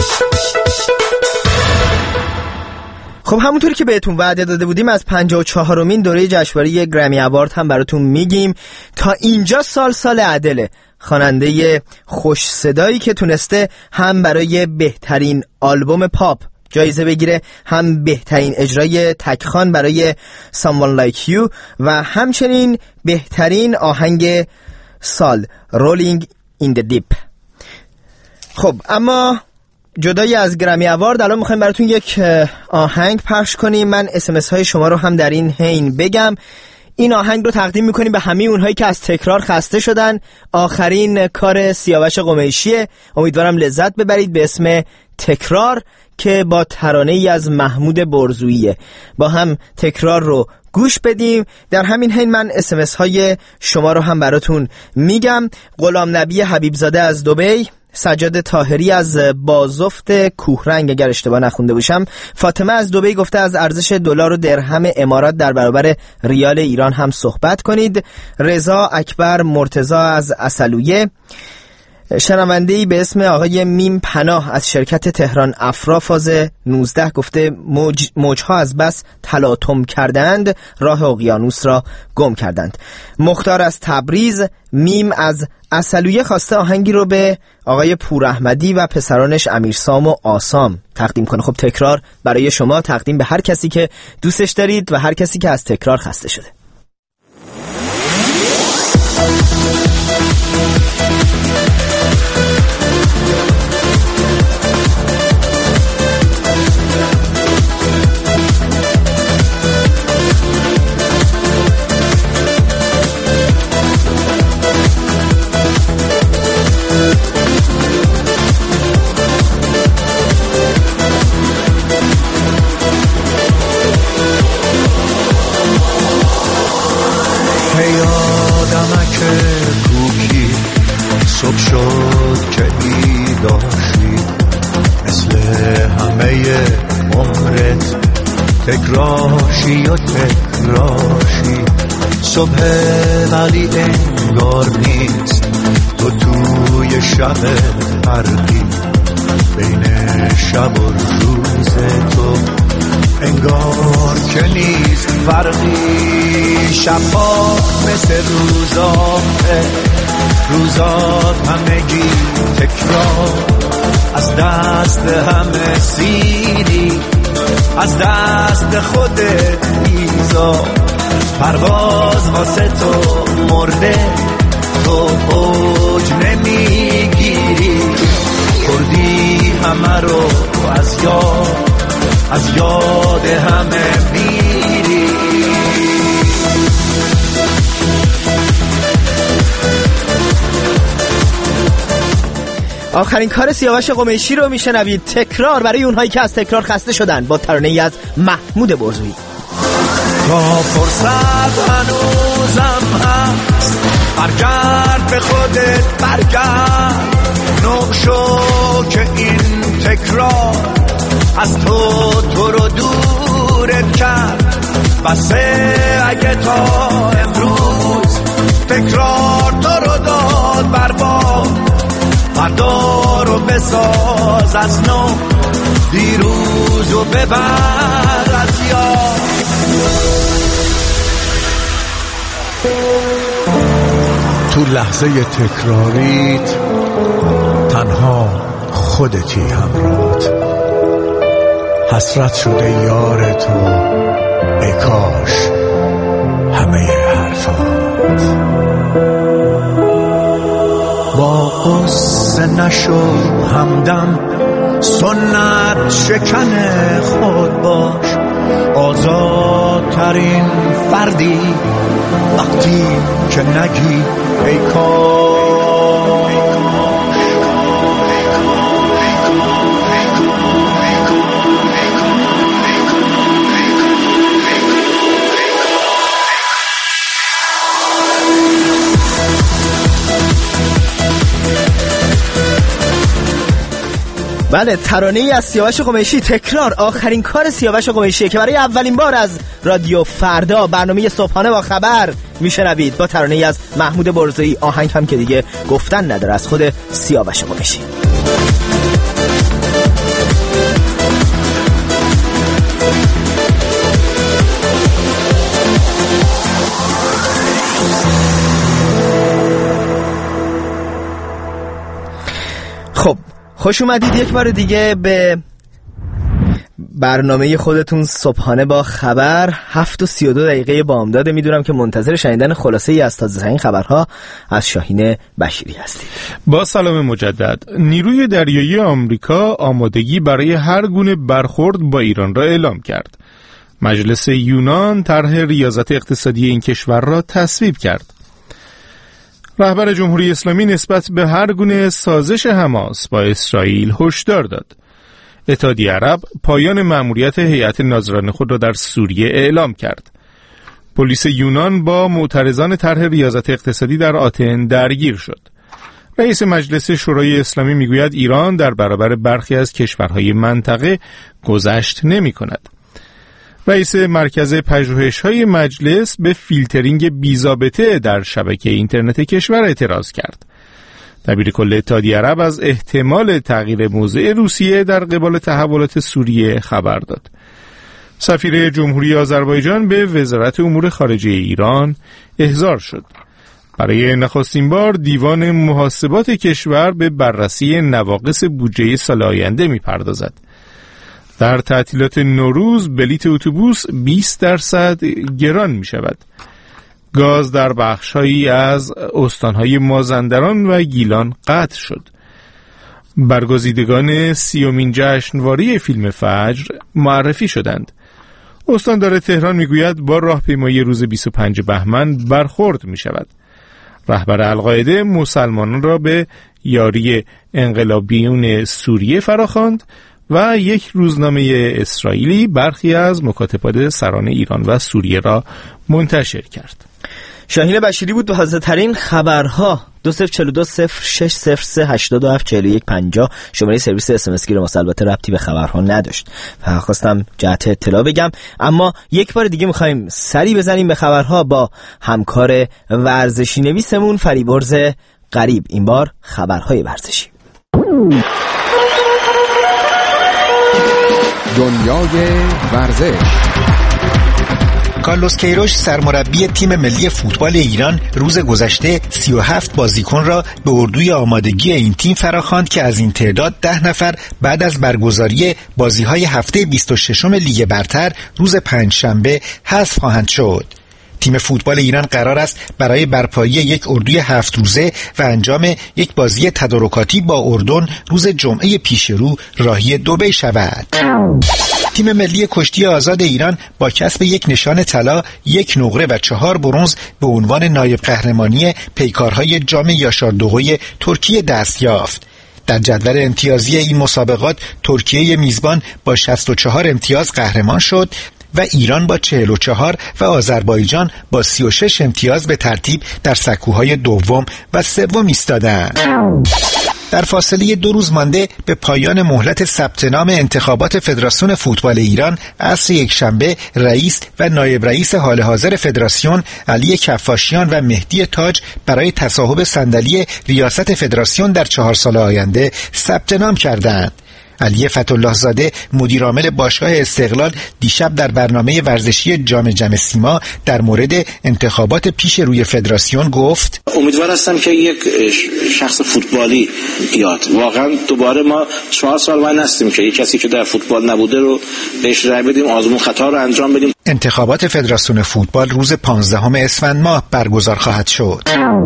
[SPEAKER 2] خب همونطوری که بهتون وعده داده بودیم از پنجاه و چهارمین دوره جشنواره گرمی اوارد هم براتون میگیم. تا اینجا سال سال عدله، خواننده خوش صدایی که تونسته هم برای بهترین آلبوم پاپ جایزه بگیره، هم بهترین اجرای تکخوان برای Someone Like You و همچنین بهترین آهنگ سال Rolling in the Deep. خب اما جدای از گرمی اوارد الان میخوایم براتون یک آهنگ پخش کنیم. من اس ام اس های شما رو هم در این حین بگم. این آهنگ رو تقدیم میکنیم به همه اونهایی که از تکرار خسته شدن. آخرین کار سیاوش قمیشیه، امیدوارم لذت ببرید، به اسم تکرار که با ترانه ای از محمود برزوییه. با هم تکرار رو گوش بدیم. در همین حین من اس ام اس های شما رو هم براتون میگم. غلام نبی حبیبزاده از دبی، سجاد طاهری از بازفت کوهرنگ اگر اشتباه نخونده باشم، فاطمه از دبی گفته از ارزش دلار و درهم امارات در برابر ریال ایران هم صحبت کنید. رضا اکبر مرتضی از اصلویه، شنونده‌ای به اسم آقای میم پناه از شرکت تهران افرا فاز نوزده گفته موج موجها از بس تلاطم کردند راه اقیانوس را گم کردند. مختار از تبریز، میم از اصلویه خواسته آهنگی رو به آقای پور احمدی و پسرانش امیرسام و آسام تقدیم کنه. خب تکرار برای شما، تقدیم به هر کسی که دوستش دارید و هر کسی که از تکرار خسته شده.
[SPEAKER 3] صبح شد که ایداشی مثل همه عمرت تکراشی و تکراشی. صبح ولی انگار نیست، تو توی شب برقی بین شب و روز تو انگار که نیست فرقی. شفاف مثل روزاته، روزات همگی تکرار، از دست همه سیری، از دست خودت بیزار. پرواز واسه تو مرده، تو اوج نمیگیری، کردی همه رو از یاد، از یاد همه میری.
[SPEAKER 2] آخرین کار سیاوش قمیشی رو میشنوید، تکرار، برای اونهایی که از تکرار خسته شدن، با ترانه‌ای از محمود برزویی.
[SPEAKER 3] تا فرصت هنوزم هست، برگرد به خودت، برگرد، نقشو که این تکرار از تو تو رو دورت کرد. بسه اگه تا امروز تکرار تو رو داد برباد، فردا رو بساز از نو، دیروز رو ببر از یاد.
[SPEAKER 12] تو لحظه تکراریت تنها خودتی همراهت، حسرت شده یار تو، ای کاش همه حرفات.
[SPEAKER 3] با قصه نشو همدم، سنت شکن خود باش، آزادترین فردی وقتی که نگی ای کاش.
[SPEAKER 2] بله، ترانه‌ای از سیاوش قمیشی، تکرار، آخرین کار سیاوش قمیشی که برای اولین بار از رادیو فردا برنامه صبحانه با خبر میشنوید، با ترانه‌ای از محمود برزویی. آهنگ هم که دیگه گفتن نداره، از خود سیاوش قمیشی. خب خوش اومدید یک بار دیگه به برنامه خودتون صبحانه با خبر. هفت و سی و دو دقیقه بامداده. میدونم که منتظر شنیدن خلاصه ای از تازه ترین خبرها از شاهین بشیری هستید.
[SPEAKER 5] با سلام مجدد. نیروی دریایی آمریکا آمادگی برای هر گونه برخورد با ایران را اعلام کرد. مجلس یونان طرح ریاضت اقتصادی این کشور را تصویب کرد. رهبر جمهوری اسلامی نسبت به هر گونه سازش حماس با اسرائیل هشدار داد. اتحادیه عرب پایان مأموریت هیئت ناظران خود را در سوریه اعلام کرد. پلیس یونان با معترضان طرح ریاضت اقتصادی در آتن درگیر شد. رئیس مجلس شورای اسلامی میگوید ایران در برابر برخی از کشورهای منطقه گذشت نمی کند. رئیس مرکز پژوهش‌های مجلس به فیلترینگ بی‌ضابطه در شبکه اینترنت کشور اعتراض کرد. دبیر کل اتحادیه عرب از احتمال تغییر موضع روسیه در قبال تحولات سوریه خبر داد. سفیر جمهوری آذربایجان به وزارت امور خارجه ایران احضار شد. برای نخستین بار دیوان محاسبات کشور به بررسی نواقص بودجه سال آینده می‌پردازد. در تعطیلات نوروز بلیت اتوبوس بیست درصد گران می شود. گاز در بخش‌هایی از استان‌های مازندران و گیلان قطع شد. برگزیدگان سیومین جشنواره فیلم فجر معرفی شدند. استاندار تهران میگوید با راهپیمایی روز بیست و پنجم بهمن برخورد می شود. رهبر القاعده مسلمانان را به یاری انقلابیون سوریه فراخواند و یک روزنامه اسرائیلی برخی از مکاتبات سران ایران و سوریه را منتشر کرد.
[SPEAKER 2] شاهین بشیری بود با تازه ترین خبرها. دو صفر چهل و دو صفر شش صفر سه هشتاد و هفت چهل و یک پنجاه شماره سرویس اس ام اس گیر ماست. البته ربطی به خبرها نداشت، فقط خواستم جهت اطلاع بگم. اما یک بار دیگه میخوایم سری بزنیم به خبرها با همکار ورزشی نویسمون فریبرز غریب. این بار خبرهای ورزشی.
[SPEAKER 6] دنیای ورزش.
[SPEAKER 13] کارلوس کیروش سرمربی تیم ملی فوتبال ایران روز گذشته سی و هفت بازیکن را به اردوی آمادگی این تیم فراخواند که از این تعداد ده نفر بعد از برگزاری بازی‌های هفته بیست و ششم لیگ برتر روز پنجشنبه حذف خواهند شد. تیم فوتبال ایران قرار است برای برپایی یک اردوی هفت روزه و انجام یک بازی تدارکاتی با اردن روز جمعه پیش رو راهی دبی شود. تیم ملی کشتی آزاد ایران با کسب یک نشان طلا، یک نقره و چهار برنز به عنوان نایب قهرمانی پیکارهای جام یاشار دوغوی ترکیه دست یافت. در جدول امتیازی این مسابقات ترکیه میزبان با شصت و چهار امتیاز قهرمان شد و ایران با چهل و چهار و آذربایجان با سی و شش امتیاز به ترتیب در سکوهای دوم و سوم ایستادند. در فاصله دو روز مانده به پایان مهلت ثبت نام انتخابات فدراسیون فوتبال ایران عصر یکشنبه رئیس و نایب رئیس حال حاضر فدراسیون علی کفاشیان و مهدی تاج برای تصاحب صندلی ریاست فدراسیون در چهار سال آینده ثبت نام کردند. علی فتح‌الله زاده مدیر عامل باشگاه استقلال دیشب در برنامه ورزشی جام جم سیما در مورد انتخابات پیش روی فدراسیون گفت:
[SPEAKER 14] امیدوار هستم که یک شخص فوتبالی بیاد. واقعا دوباره ما چهار سال ما نستیم که یک کسی که در فوتبال نبوده رو بهش رای بدیم، آزمون خطا رو انجام بدیم.
[SPEAKER 13] انتخابات فدراسیون فوتبال روز پانزدهم اسفند ماه برگزار خواهد شد.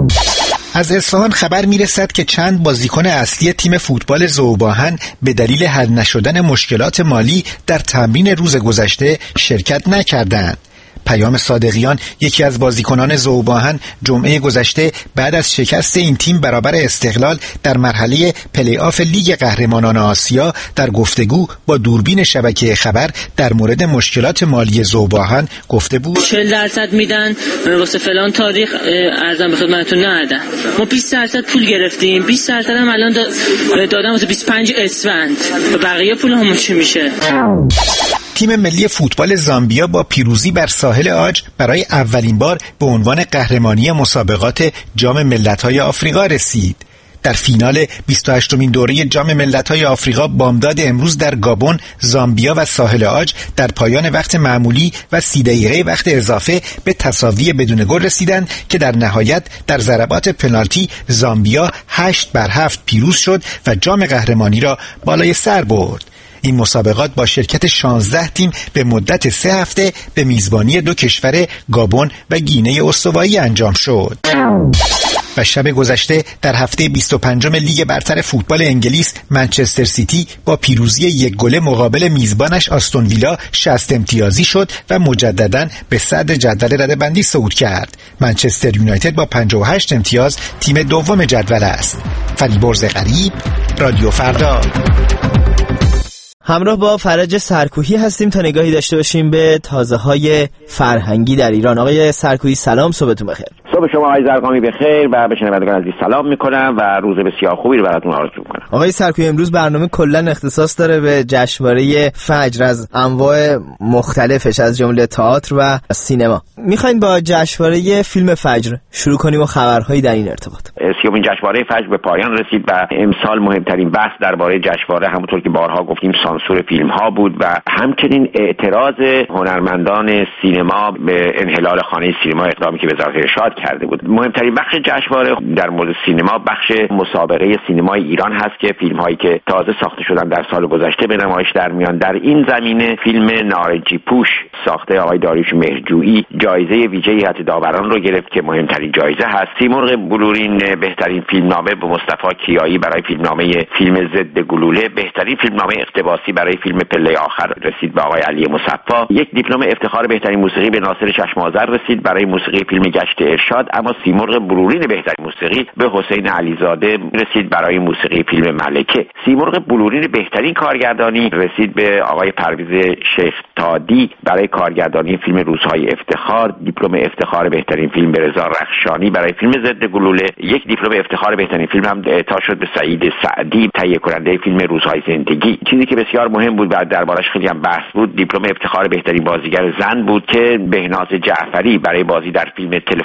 [SPEAKER 13] از اصفهان خبر میرسد که چند بازیکن اصلی تیم فوتبال ذوب‌آهن به دلیل حل نشدن مشکلات مالی در تمرین روز گذشته شرکت نکردند. پیام صادقیان یکی از بازیکنان ذوب‌آهن جمعه گذشته بعد از شکست این تیم برابر استقلال در مرحله پلی آف لیگ قهرمانان آسیا در گفتگو با دوربین شبکه خبر در مورد مشکلات مالی ذوب‌آهن گفته بود:
[SPEAKER 15] چهل درصد میدن واسه فلان تاریخ، ارزم به خدمتتون ندادن. ما بیست درصد پول گرفتیم، بیست درصد هم الان دادن واسه بیست و پنج اسفند. بقیه پول هم چی میشه؟
[SPEAKER 13] تیم ملی فوتبال زامبیا با پیروزی بر ساحل عاج برای اولین بار به عنوان قهرمانی مسابقات جام ملت‌های آفریقا رسید. در فینال بیست و هشتمین دوره جام ملت‌های آفریقا بامداد امروز در گابون، زامبیا و ساحل عاج در پایان وقت معمولی و سی دقیقه وقت اضافه به تساوی بدون گل رسیدند که در نهایت در ضربات پنالتی زامبیا هشت بر هفت پیروز شد و جام قهرمانی را بالای سر برد. این مسابقات با شرکت شانزده تیم به مدت سه هفته به میزبانی دو کشور گابون و گینه استوایی انجام شد. و شب گذشته در هفته بیست و پنجم لیگ برتر فوتبال انگلیس منچستر سیتی با پیروزی یک گل مقابل میزبانش آستون ویلا شصت امتیازی شد و مجدداً به صدر جدول رده‌بندی صعود کرد. منچستر یونایتد با پنجاه و هشت امتیاز تیم دوم جدول است. فریبرز غریب، رادیو فردا.
[SPEAKER 2] همراه با فرج سرکوهی هستیم تا نگاهی داشته باشیم به تازه‌های فرهنگی در ایران. آقای سرکوهی سلام، صبحتون بخیر.
[SPEAKER 16] صبح شما آقای زرقامی بخیر و به شنوندگان عزیز سلام میکنم و روز بسیار خوبی رو براتون آرزو میکنم.
[SPEAKER 2] آقای سرکوهی امروز برنامه کلا اختصاص داره به جشنواره فجر از انواع مختلفش از جمله تئاتر و سینما. میخواین با جشنواره فیلم فجر شروع کنیم و خبرهایی در این ارتباط.
[SPEAKER 16] سیومین جشنواره فجر به پایان رسید و امسال مهمترین بحث درباره جشنواره همونطور که بارها گفتیم سانسور فیلم ها بود و همچنین اعتراض هنرمندان سینما به انحلال خانه سینما، اقدامی که وزارت ارشاد کرده بود. مهمترین بخش جشنواره در مورد سینما بخش مسابقه سینمای ایران هست که فیلم هایی که تازه ساخته شدن در سال گذشته به نمایش در میان. در این زمینه فیلم نارنجی پوش ساخته آقای داریوش مهرجویی جایزه ویژه هیئت داوران رو گرفت که مهمترین جایزه هست. سیمرغ بلورین بهترین فیلمنامه به مصطفی کیایی برای فیلمنامه فیلم ضد گلوله، بهترین فیلمنامه اقتباسی برای فیلم پله آخر رسید به آقای علی مصفی. یک دیپلم افتخار بهترین موسیقی به ناصر چشم آذر رسید برای موسیقی فیلم گشت ارشاد، اما سیمرغ بلورین بهترین موسیقی به حسین علیزاده رسید برای موسیقی فیلم ملکه. سیمرغ بلورین بهترین کارگردانی رسید به آقای پرویز شیخ تادی برای کارگردانی فیلم روزهای افتخار. دیپلم افتخار بهترین فیلم به رضا رخشانی برای فیلم ضد گلوله. یک دیپلم افتخار بهترین فیلم هم اعطا شد به سعید سعدی، تهیه کننده فیلم روزهای زندگی. چیزی که بسیار مهم بود و دربارش خیلی هم بحث بود، دیپلم افتخار بهترین بازیگر زن بود که بهناز جعفری برای بازی در فیلم تلفن همراه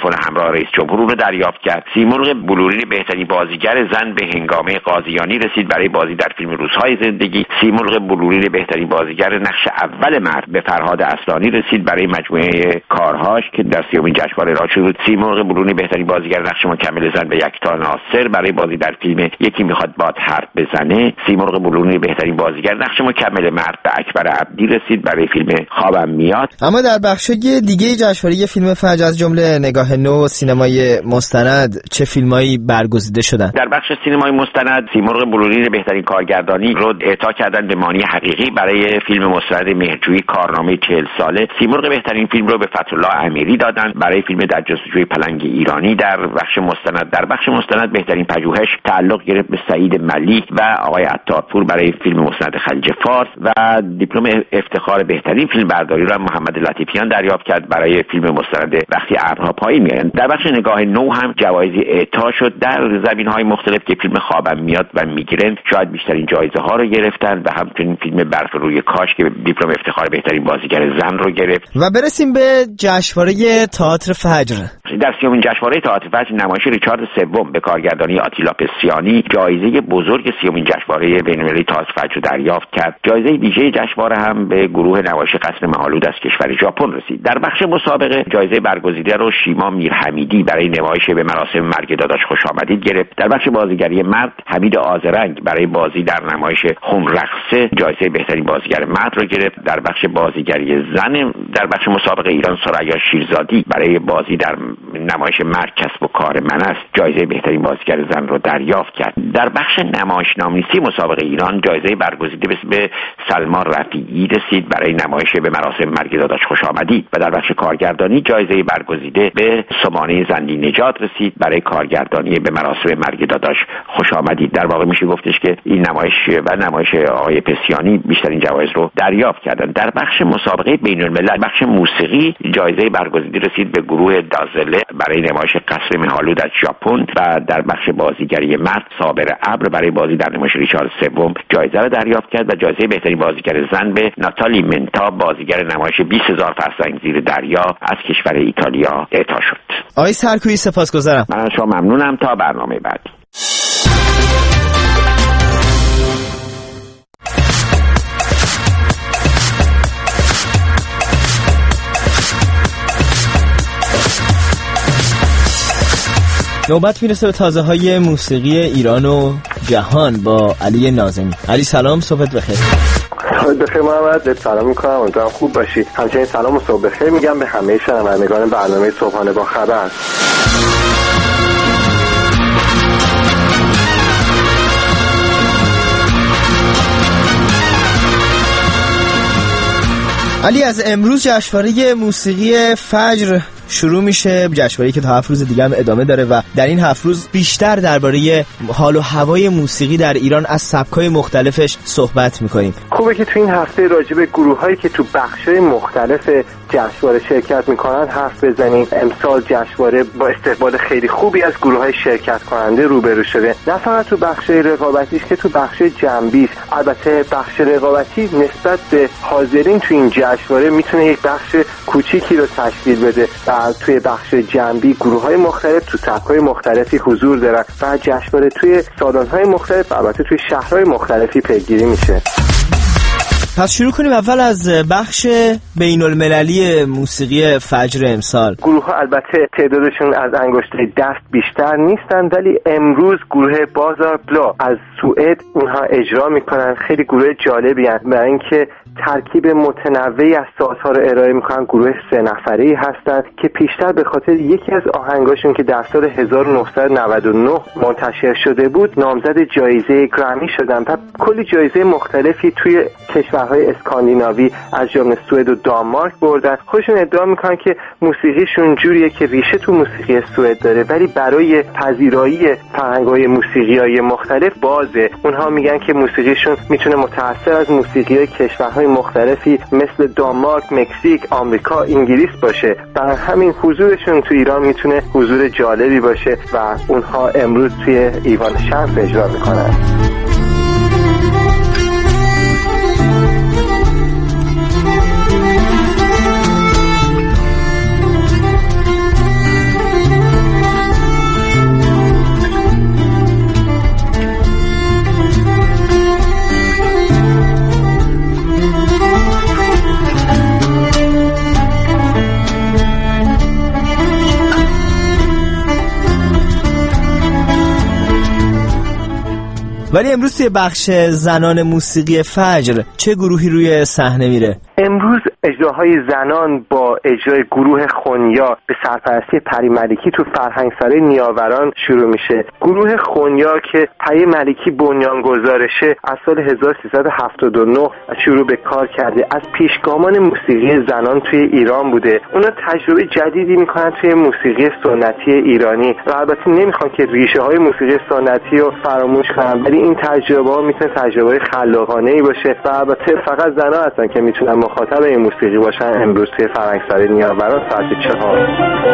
[SPEAKER 16] رئیس جمهور رو دریافت کرد. سیمرغ بلورین بهترین بازیگر زن به هنگامه قاضیانی رسید برای بازی در فیلم روزهای زندگی. سیمرغ بلورین بهترین بازیگر نقش اول مرد به فرهاد اصلانی رسید برای مجموعه کارهاش که در سیومین جشنواره ارائه شد. سیمرغ بلورین بهترین بازیگر نقش مکمل زن به یکتا ناصر برای بازی در فیلم یکی میخواد باد حرف بزنه. سیمرغ بلورین بهترین بازیگر نقش مکمل مرد به اکبر عبدی رسید برای فیلم خوابم میاد.
[SPEAKER 2] اما در بخشای دیگه جشنواره فیلم فجر از جمله نگاه نو، سینمای مستند، چه فیلمایی برگزیده شدن؟
[SPEAKER 16] در بخش سینمای مستند سیمرغ بلورین بهترین کارگردانی رو اعطا کردن به مانی حقیقی برای فیلم مستند مهرجویی کارنامه چهل ساله. سیمرغ بهترین فیلم رو به فتح‌الله امیری دادن برای فیلم در جستجوی پلنگ ایرانی. در بخش مستند در بخش مستند بهترین پژوهش تعلق گرفت به سعید ملیک و آقای عطارپور برای فیلم مستند خلیج فارس و دیپلم افتخار بهترین فیلم برداری را محمد لطیفیان دریافت کرد برای فیلم مستند وقتی ابرها پایین میآیند. در بخش نگاه نو هم جوایزی اعطا شد در زمین‌های مختلف که فیلم خوابم میاد و میگیرن شاید بیشترین جایزه ها رو گرفتن و همچنین فیلم برف روی کاش که دیپلم افتخار بهترین بازیگر زن رو گرفت.
[SPEAKER 2] و برسیم به جشنواره تئاتر فجر.
[SPEAKER 16] در سیومین جشنواره تئاتر فجر نمایش ریچارد سوم به کارگردانی آتیلا پسیانی جایزه بزرگ سیومین جشنواره بین‌المللی تئاتر فجر رضایت کرد. جایزه ویژه جشنواره هم به گروه نمایش قصر مه‌آلود از کشور ژاپن رسید. در بخش مسابقه جایزه برگزیده رو شیما میرحمیدی برای نمایش به مراسم مرگ داداش خوش آمدید گرفت. در بخش بازیگری مرد حمید آذرنگ برای بازی در نمایش خون رقصه جایزه بهترین بازیگر مرد رو گرفت. در بخش بازیگری زن در بخش مسابقه ایران ثریا شیرزادی برای بازی در نمایش مرگ کسب و کار من است جایزه بهترین بازیگر زن رو دریافت کرد. در بخش نمایش نامنویسی مسابقه ایران جایزه برگزیده به سلما رفیعی رسید برای نمایش به مراسم مرگ داداش خوش آمدید و در بخش کارگردانی جایزه برگزیده به سمانه زندی نجات رسید برای کارگردانی به مراسم مرگ داداش خوش آمدید. در واقع میشه گفتش که این نمایش و نمایش آقای پسیانی بیشترین جوایز رو دریافت کردند. در بخش مسابقه بین‌الملل بخش موسیقی جایزه برگزیده رسید به گروه دازله برای نمایش قصر مه‌آلود از ژاپن و در بخش بازیگری مرد صابر ابر برای بازی در نمایش ریچارد سوم جایزه را دریافت کرد و جایزه بهترین بازیگر زن به ناتالی منتا بازیگر نمایش بیست هزار فرسنگ زیر دریا از کشور ایتالیا اعطا شد.
[SPEAKER 2] آقای سرکویی سپاسگزارم.
[SPEAKER 16] من از شما ممنونم. تا برنامه بعد.
[SPEAKER 2] نوبت میرسه به تازه های موسیقی ایران و جهان با علی ناظمی. علی سلام، صبحت بخیر.
[SPEAKER 17] صبحت بخیر محمد، بهت سلام میکنم، امیدوارم خوب باشی. همچنین سلام و صبح بخیر میگم به همه شنوندگان برنامه صبحانه با خبر.
[SPEAKER 2] علی، از امروز جشنواره موسیقی فجر شروع میشه، جشنواره‌ای که تا هفت روز دیگه هم ادامه داره و در این هفت روز بیشتر درباره حال و هوای موسیقی در ایران از سبک‌های مختلفش صحبت میکنیم.
[SPEAKER 17] خوبه که تو این هفته راجع به گروه‌هایی که تو بخش‌های مختلف جشنواره شرکت میکنن حرف بزنیم. امسال جشنواره با استقبال خیلی خوبی از گروه‌های شرکت کننده روبرو شده، نه فقط تو بخش رقابتیش که تو بخش جنبیش. البته بخش رقابتی نسبت به حاضرین تو این جشنواره میتونه یک بخش کوچیکی رو تشکیل بده و توی بخش جنبی گروه‌های مختلف تو سبک‌های مختلفی حضور دارن و جشنواره توی سالن‌های مختلف و البته توی شهرهای مختلفی پیگیری میشه.
[SPEAKER 2] پس شروع کنیم اول از بخش بین‌المللی موسیقی فجر امسال.
[SPEAKER 17] گروه ها البته تعدادشون از انگشت دست بیشتر نیستن، ولی امروز گروه بازار بلا از سوئد اونها اجرا میکنن. خیلی گروه جالبی هستن برای اینکه ترکیب متنوعی از سازها رو ارائه میکنن. گروه سه نفره‌ای هستن که پیشتر به خاطر یکی از آهنگاشون که در سال هزار و نهصد و نود و نه منتشر شده بود نامزد جایزه گرمی شدن و کلی جایزه مختلفی توی کشورهای اسکاندیناوی از جمله سوئد و دانمارک بردن. خودشون ادعا میکنن که موسیقیشون جوریه که ریشه تو موسیقی سوئد داره ولی برای پذیرایی فرهنگ‌های موسیقی‌های مختلف بازه. اونها میگن که موسیقیشون میتونه متأثر از موسیقی‌های کشورهای مختلفی مثل دانمارک، مکزیک، آمریکا، انگلیس باشه. برای همین حضورشون تو ایران میتونه حضور جالبی باشه و اونها امروز توی ایوان شمس اجرا میکنن.
[SPEAKER 2] ولی امروز توی بخش زنان موسیقی فجر چه گروهی روی صحنه میره؟
[SPEAKER 17] امروز اجراهای زنان با اجرای گروه خونیا به سرپرستی پری ملکی تو فرهنگسرای نیاوران شروع میشه. گروه خونیا که پری ملکی بنیانگذارشه از سال هزار و سیصد و هفتاد و نه شروع به کار کرده، از پیشگامان موسیقی زنان توی ایران بوده. اونا تجربه جدیدی میکنن توی موسیقی سنتی ایرانی و البته نمیخوان که ریشه های موسیقی سنتی رو فراموش کنن، ولی این تجربه ها میتونه تجربه خلاقانه‌ای باشه و البته فقط زنان هستن که میتونن مخاطب این موسیقی باشن. امروز توی فرهنگسرای نیاوران ساعت چهار.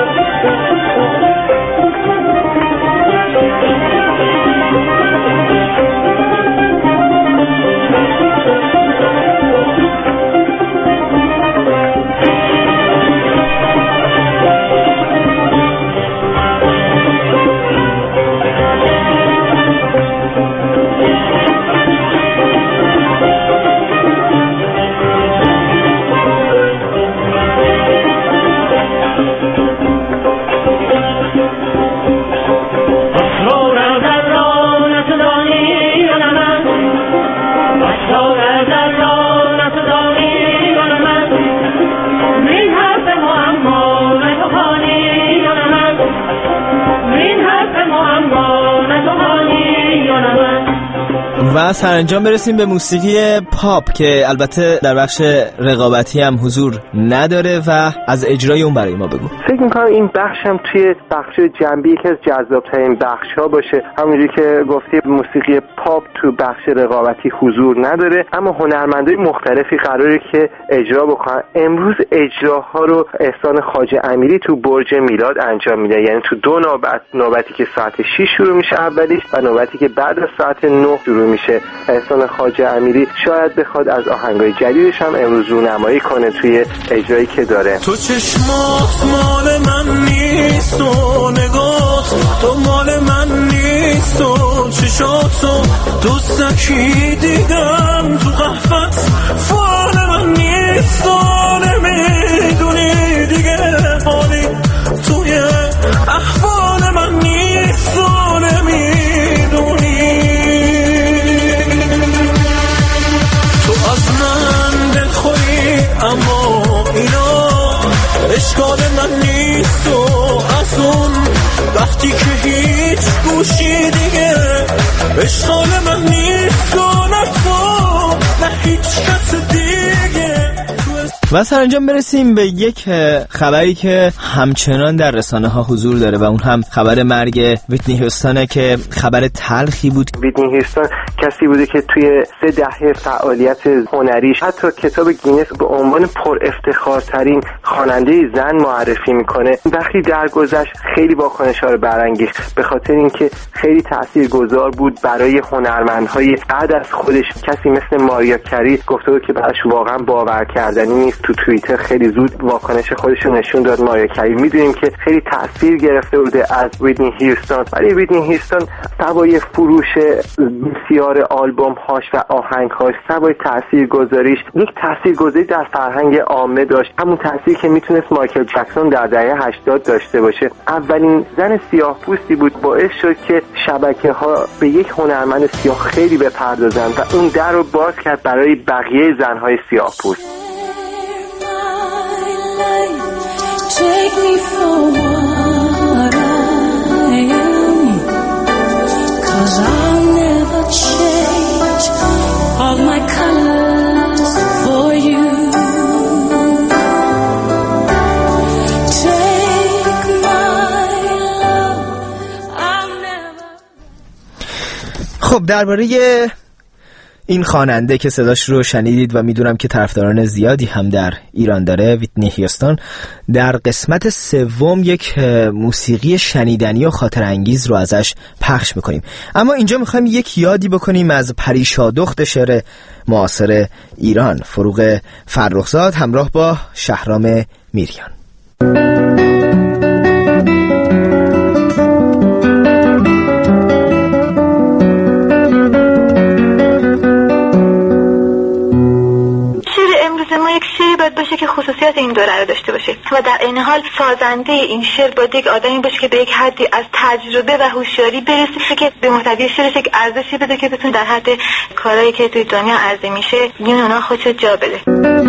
[SPEAKER 2] و سرانجام برسیم به موسیقی پاپ که البته در بخش رقابتی هم حضور نداره و از اجرای اون برای ما بگو.
[SPEAKER 17] فکر میکنم این بخش هم توی بخش جنبی یکی از جذاب‌ترین بخش‌ها باشه. همونجوری که گفتی موسیقی پاپ تو بخش رقابتی حضور نداره، اما هنرمندای مختلفی قراره که اجرا بکنن. امروز اجراها رو احسان خواجه امیری تو برج میلاد انجام میده، یعنی تو دو نوبت، نوبتی که ساعت شش شروع میشه اولیش و نوبتی که بعد از ساعت نه شروع میشه. احسان خواجه امیری شاید بخواد از آهنگای جدیدش هم امروز رونمایی کنه توی اجرایی که داره.
[SPEAKER 18] تو چشمات مال من نیست و نگات تو مال من نیست و چشاتو دوستکی دیدم تو قهفت فال من نیست و نمیدونی دیگه حالی توی احوال من نیست و نمیدونی تو از من دلخوری اما اینا اشکال من نیست و از اون وقتی که هیچ گوشی دیگه اشکال من نیست و نه تو نه هیچ کس دیگه.
[SPEAKER 2] و سرانجام برسیم به یک خبری که همچنان در رسانه ها حضور داره و اون هم خبر مرگ ویتنی هیوستونه که خبر تلخی بود.
[SPEAKER 17] ویتنی هیوستون کسی بوده که توی سه دهه فعالیت هنریش حتی کتاب گینس به عنوان پر افتخارترین خواننده زن معرفی میکنه. وقتی درگذشت خیلی واکنش‌ها رو برانگیخت به خاطر اینکه خیلی تاثیرگذار بود برای هنرمندهای بعد از خودش. کسی مثل ماریا کری گفته بود که براش واقعا باور کردنی نیست. تو توییتر خیلی زود واکنش خودش رو نشون داد. ماریا کری میدونیم که خیلی تاثیر گرفته بوده از ویتنی هیوستون، ولی ویتنی هیوستون سوای فروش بسیار آلبوم هاش و آهنگ هاش، سوای تاثیرگذاریش یک تاثیرگذاری در فرهنگ عامه داشت، همون تاثیری که میتونست مایکل جکسون در دهه هشتاد داشته باشه. اولین زن سیاه پوستی بود، باعث شد که شبکه ها به یک هنرمند سیاه خیلی بپردازن و اون در رو باز کرد برای بقیه زنهای سیاه پوست.
[SPEAKER 4] Take me for what I am, 'cause I'll never change all my colors for you. Take my love, I'll never.
[SPEAKER 2] خب درباره این خواننده که صداش رو شنیدید و میدونم که طرفداران زیادی هم در ایران داره، ویتنی هیوستون، در قسمت سوم یک موسیقی شنیدنی و خاطر انگیز رو ازش پخش میکنیم. اما اینجا میخوایم یک یادی بکنیم از پریشادخت شعر معاصر ایران، فروغ فرخزاد همراه با شهرام میریان.
[SPEAKER 19] باید باشه که خصوصیت خصوصیات این دوره رو داشته باشه و در این حال سازنده این شعر باید یک آدمی باشه که به یک حدی از تجربه و هوشیاری برسه که به محتوی شعرش یک ارزشی بده که بتونه در حد کارهایی که توی دنیا عرضه میشه این اونا خودش جا بده.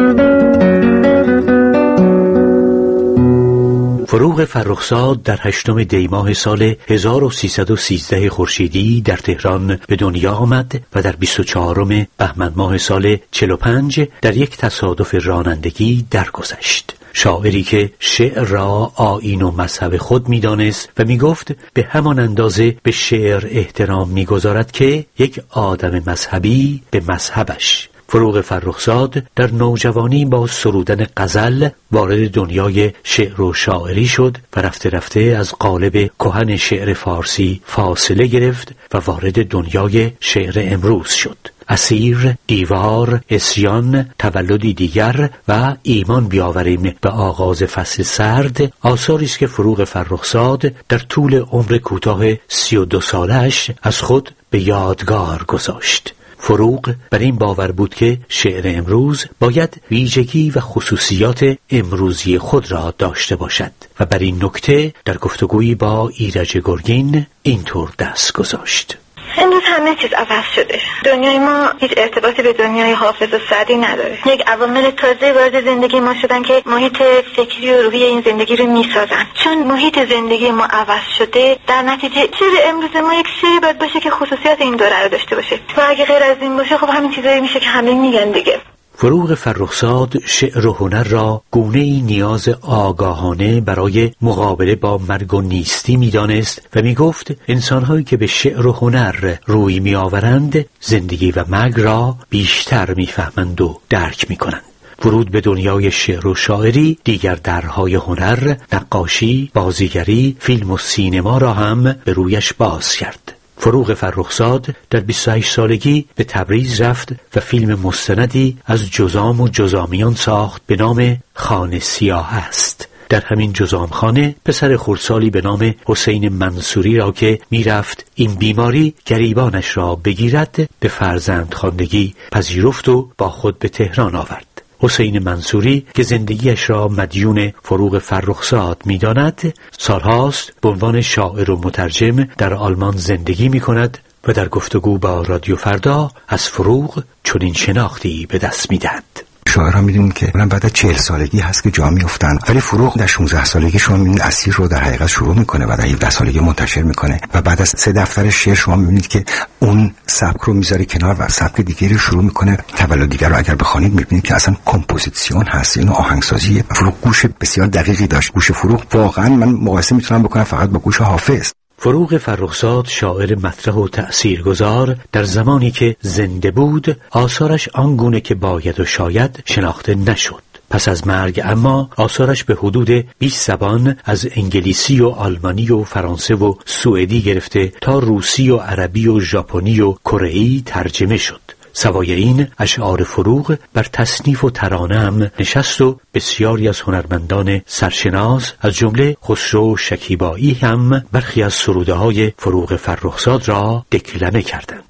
[SPEAKER 20] فروغ فرخزاد در هشتم دی ماه سال هزار و سیصد و سیزده خورشیدی در تهران به دنیا آمد و در بیست و چهارم بهمن ماه سال چهل و پنج در یک تصادف رانندگی درگذشت. شاعری که شعر را آیین و مذهب خود می‌دانست و می‌گفت به همان اندازه به شعر احترام می‌گذارد که یک آدم مذهبی به مذهبش. فروغ فرخزاد در نوجوانی با سرودن غزل وارد دنیای شعر و شاعری شد و رفته رفته از قالب کهن شعر فارسی فاصله گرفت و وارد دنیای شعر امروز شد. اسیر، دیوار، عصیان، تولدی دیگر و ایمان بیاوریم به آغاز فصل سرد آثاری است که فروغ فرخزاد در طول عمر کوتاه سی و دو سالش از خود به یادگار گذاشت. فروغ بر این باور بود که شعر امروز باید ویژگی و خصوصیات امروزی خود را داشته باشد و بر این نکته در گفتگویی با ایرج گرگین اینطور دست گذاشت.
[SPEAKER 19] امروز همه چیز عوض شده. دنیای ما هیچ ارتباطی به دنیای حافظ سعدی نداره. یک عوامل تازه وارد زندگی ما شدن که محیط فکری و روحی این زندگی رو میسازن. چون محیط زندگی ما عوض شده، در نتیجه شعر امروز ما یک شعری باید باشه که خصوصیات این دوره رو داشته باشه. و اگه غیر از این باشه خب همین چیزایی میشه که همه میگن دیگه.
[SPEAKER 20] فروغ فرخزاد شعر و هنر را گونه‌ای نیاز آگاهانه برای مقابله با مرگ و نیستی می‌دانست و می‌گفت انسان‌هایی که به شعر و هنر روی می‌آورند زندگی و مرگ را بیشتر می‌فهمند و درک می‌کنند. ورود به دنیای شعر و شاعری دیگر درهای هنر، نقاشی، بازیگری، فیلم و سینما را هم به رویش باز کرد. فروغ فرخزاد در بیست و هشت سالگی به تبریز رفت و فیلم مستندی از جذام و جذامیان ساخت به نام خانه سیاه است. در همین جذامخانه پسر خردسالی به نام حسین منصوری را که میرفت این بیماری گریبانش را بگیرد به فرزندخواندگی پذیرفت و با خود به تهران آورد. حسین منصوری که زندگیش را مدیون فروغ فرخزاد می‌داند، سالهاست به عنوان شاعر و مترجم در آلمان زندگی می‌کند و در گفتگو با رادیو فردا از فروغ چنین شناختی به دست می‌دهد.
[SPEAKER 21] شاعرها میدونیم که من بعد از چهل سالگی هست که جا میافتن، ولی فروغ در شانزده سالگی شما میبینید اسیر رو در حقیقت شروع میکنه و در هفده سالگی منتشر میکنه و بعد از سه دفتر شعر شما میبینید که اون سبک رو میذاره کنار و سبک دیگری رو شروع میکنه. تولد دیگر رو اگر بخونید میبینید که اصلا کمپوزیسیون هست، اینو آهنگسازیه. فروغ گوش بسیار دقیقی داشت. گوش فروغ واقعا من مقایسه میتونم بکنم فقط با گوش حافظ.
[SPEAKER 20] فروغ فرخزاد شاعر مطرح و تأثیرگذار در زمانی که زنده بود آثارش آنگونه که باید و شاید شناخته نشد. پس از مرگ اما آثارش به حدود بیست زبان از انگلیسی و آلمانی و فرانسه و سوئدی گرفته تا روسی و عربی و ژاپنی و کره‌ای ترجمه شد. سوای این اشعار فروغ بر تصنیف و ترانه هم نشست و بسیاری از هنرمندان سرشناس از جمله خسرو شکیبایی هم برخی از سروده های فروغ فرخزاد را دکلمه کردند.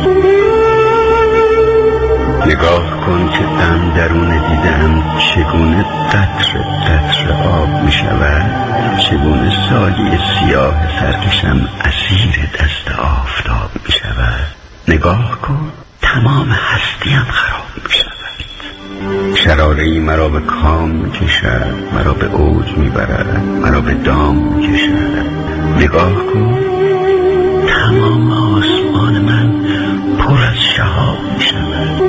[SPEAKER 22] نگاه کن که دم درون دیدم چگونه قطر قطر آب می شود، چگونه سایه سیاه سرکشم اسیر دست آفتاب می شود. نگاه کن تمام هستیم خراب می شود. شراره‌ای مرا به کام می کشد، مرا به اوج می برد، مرا به دام می کشد. نگاه کن تمام آسمان من پر از شهاب می شود.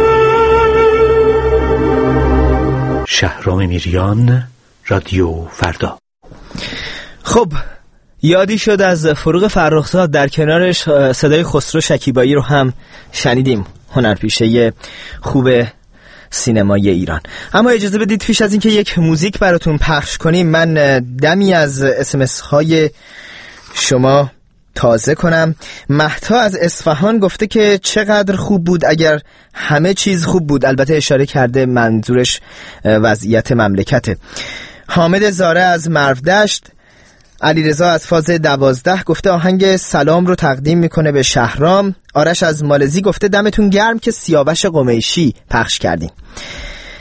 [SPEAKER 20] شهرام میریان، رادیو فردا.
[SPEAKER 2] خب یادی شد از فروغ فرخزاد، در کنارش صدای خسرو شکیبایی رو هم شنیدیم، هنرپیشه خوب سینمای ایران. اما اجازه بدید پیش از اینکه یک موزیک براتون پخش کنیم من دمی از اس ام اس های شما تازه کنم. مهتا از اصفهان گفته که چقدر خوب بود اگر همه چیز خوب بود، البته اشاره کرده منظورش وضعیت مملکته. حامد زاره از مرودشت، علیرضا از فاز دوازده گفته آهنگ سلام رو تقدیم میکنه به شهرام. آرش از مالزی گفته دمتون گرم که سیاوش قمیشی پخش کردیم.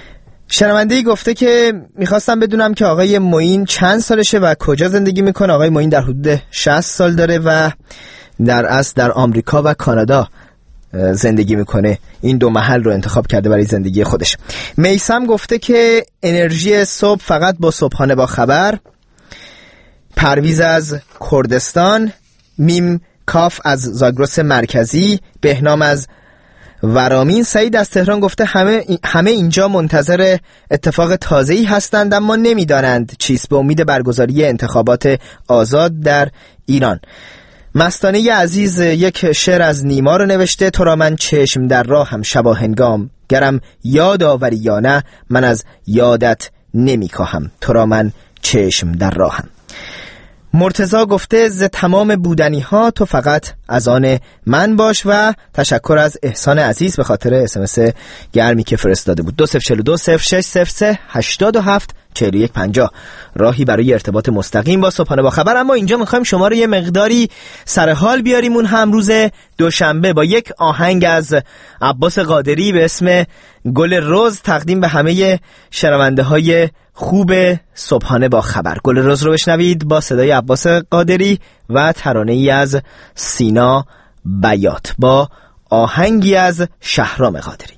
[SPEAKER 2] شنونده‌ای گفته که میخواستم بدونم که آقای معین چند سالشه و کجا زندگی میکنه. آقای معین در حدود شصت سال داره و در اصل در آمریکا و کانادا زندگی میکنه. این دو محل رو انتخاب کرده برای زندگی خودش. میسم گفته که انرژی صبح فقط با صبحانه با خبر. پرویز از کردستان، میم کاف از زاگرس مرکزی، بهنام از ورامین. سعید از تهران گفته همه همه اینجا منتظر اتفاق تازه‌ای هستند اما نمیدانند چیست، به امید برگزاری انتخابات آزاد در ایران. مستانه عزیز یک شعر از نیما رو نوشته: تو را من چشم در راه هم شبا هنگام، گرم یاد آوری یا نه من از یادت نمی کاهم، تو را من چشم در راهم. مرتضی گفته ز تمام بودنی ها تو فقط از آن من باش و تشکر از احسان عزیز به خاطر اس ام اس گرمی که فرستاده بود. دو صفر چهار دو صفر شش صفر سه هشت هفت چهار یک پنجاه راهی برای ارتباط مستقیم با صبحانه با خبر. اما اینجا میخوایم شما رو یه مقداری سر حال بیاریم. اون هم روز دوشنبه با یک آهنگ از عباس قادری به اسم گل رز تقدیم به همه شنونده های خوب صبحانه با خبر. گل رز رو بشنوید با صدای عباس قادری و ترانه ای از سینا بیات با آهنگی از شهرام قادری.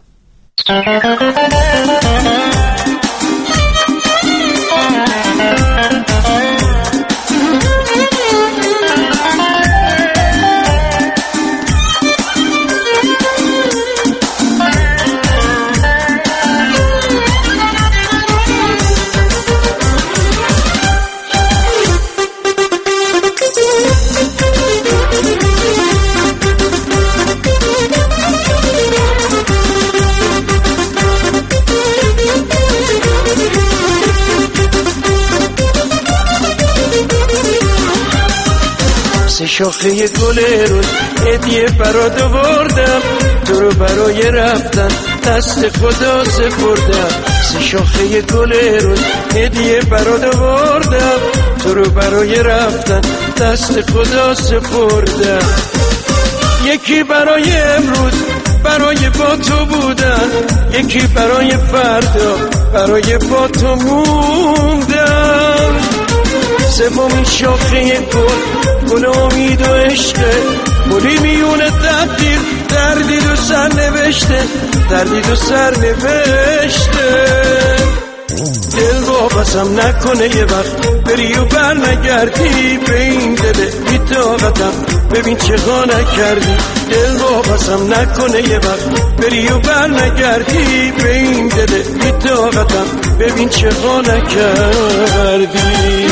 [SPEAKER 18] شاخه گل روز هدیه برات آوردم، تو رو برای رفتن دست خدا سپردم. سه شاخه گل روز هدیه برات آوردم، تو رو برای رفتن دست خدا سپردم. یکی برای امروز برای با تو بودن، یکی برای فردا برای با تو موندن. سومین شاخه گل گل امید و عشقه، گلی میونه تقدیر دردی و سر نوشته، دردی و سر نوشته. دل واپسم نکنه یه وقت بری و بر نگردی، به این دل بی‌طاقتم ببین چه ها نکردی. دل واپسم نکنه یه وقت بری و بر نگردی، به این دل بی‌طاقتم ببین چه ها نکردی.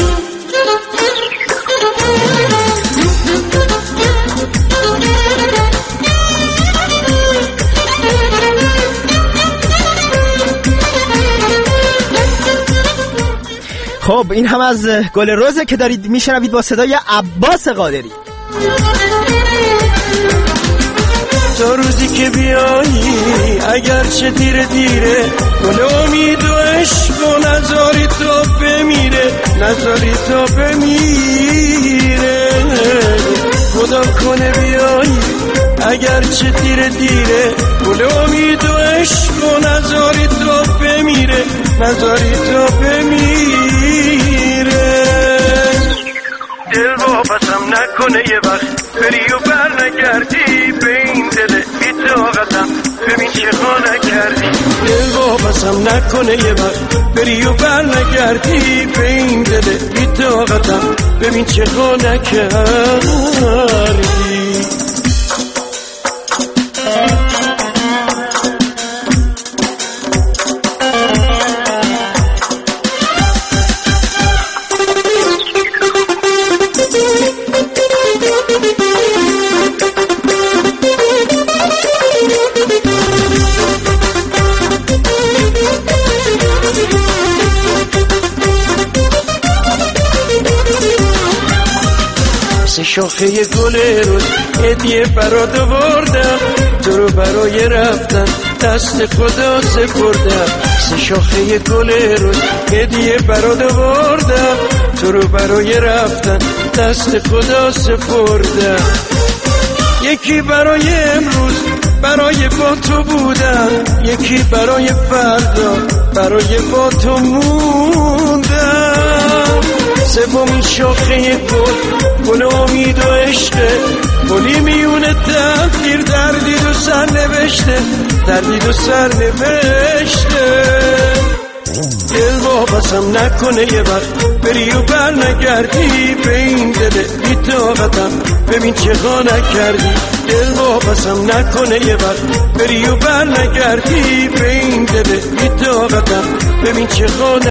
[SPEAKER 2] خب این هم از گل روزه که دارید میشنوید با صدای عباس قادری.
[SPEAKER 18] تا روزی که بیایی اگر چه دیره دیره، گل امید و عشق و نذاری تا بمیره، نذاری تا بمیره. خدا کنه بیایی اگر چه دیره دیره، گل امید و عشق و نذاری تا بمیره، نذاری تا بمیره. دل واپسم نکنه یه وقت بری و بر نگردی، به این دل بی‌طاقتم ببین چه ها نکردی. دل واپسم نکنه یه وقت بری و بر نگردی، به این دل بی‌طاقتم ببین چه ها نکردی. شاخه گل روز هدیه برات آوردم، تو رو برای رفتن دست خدا سپردم. سه شاخه گل روز هدیه برات آوردم، تو رو برای رفتن دست خدا سپردم. یکی برای امروز برای با تو بودن، یکی برای فردا برای با تو موندم. سومین شاخه گل گل امید و عشقه، گلی میونه تقدیر دردید و سر نوشته، دردید و سر نوشته. دل واپسم نکنه یه وقت بری و بر نگردی، به این دل بی طاقتم ببین چه ها نکردی. دل واپسم نکنه یه وقت بری و بر نگردی، به این دل بی طاقتم ببین چه ها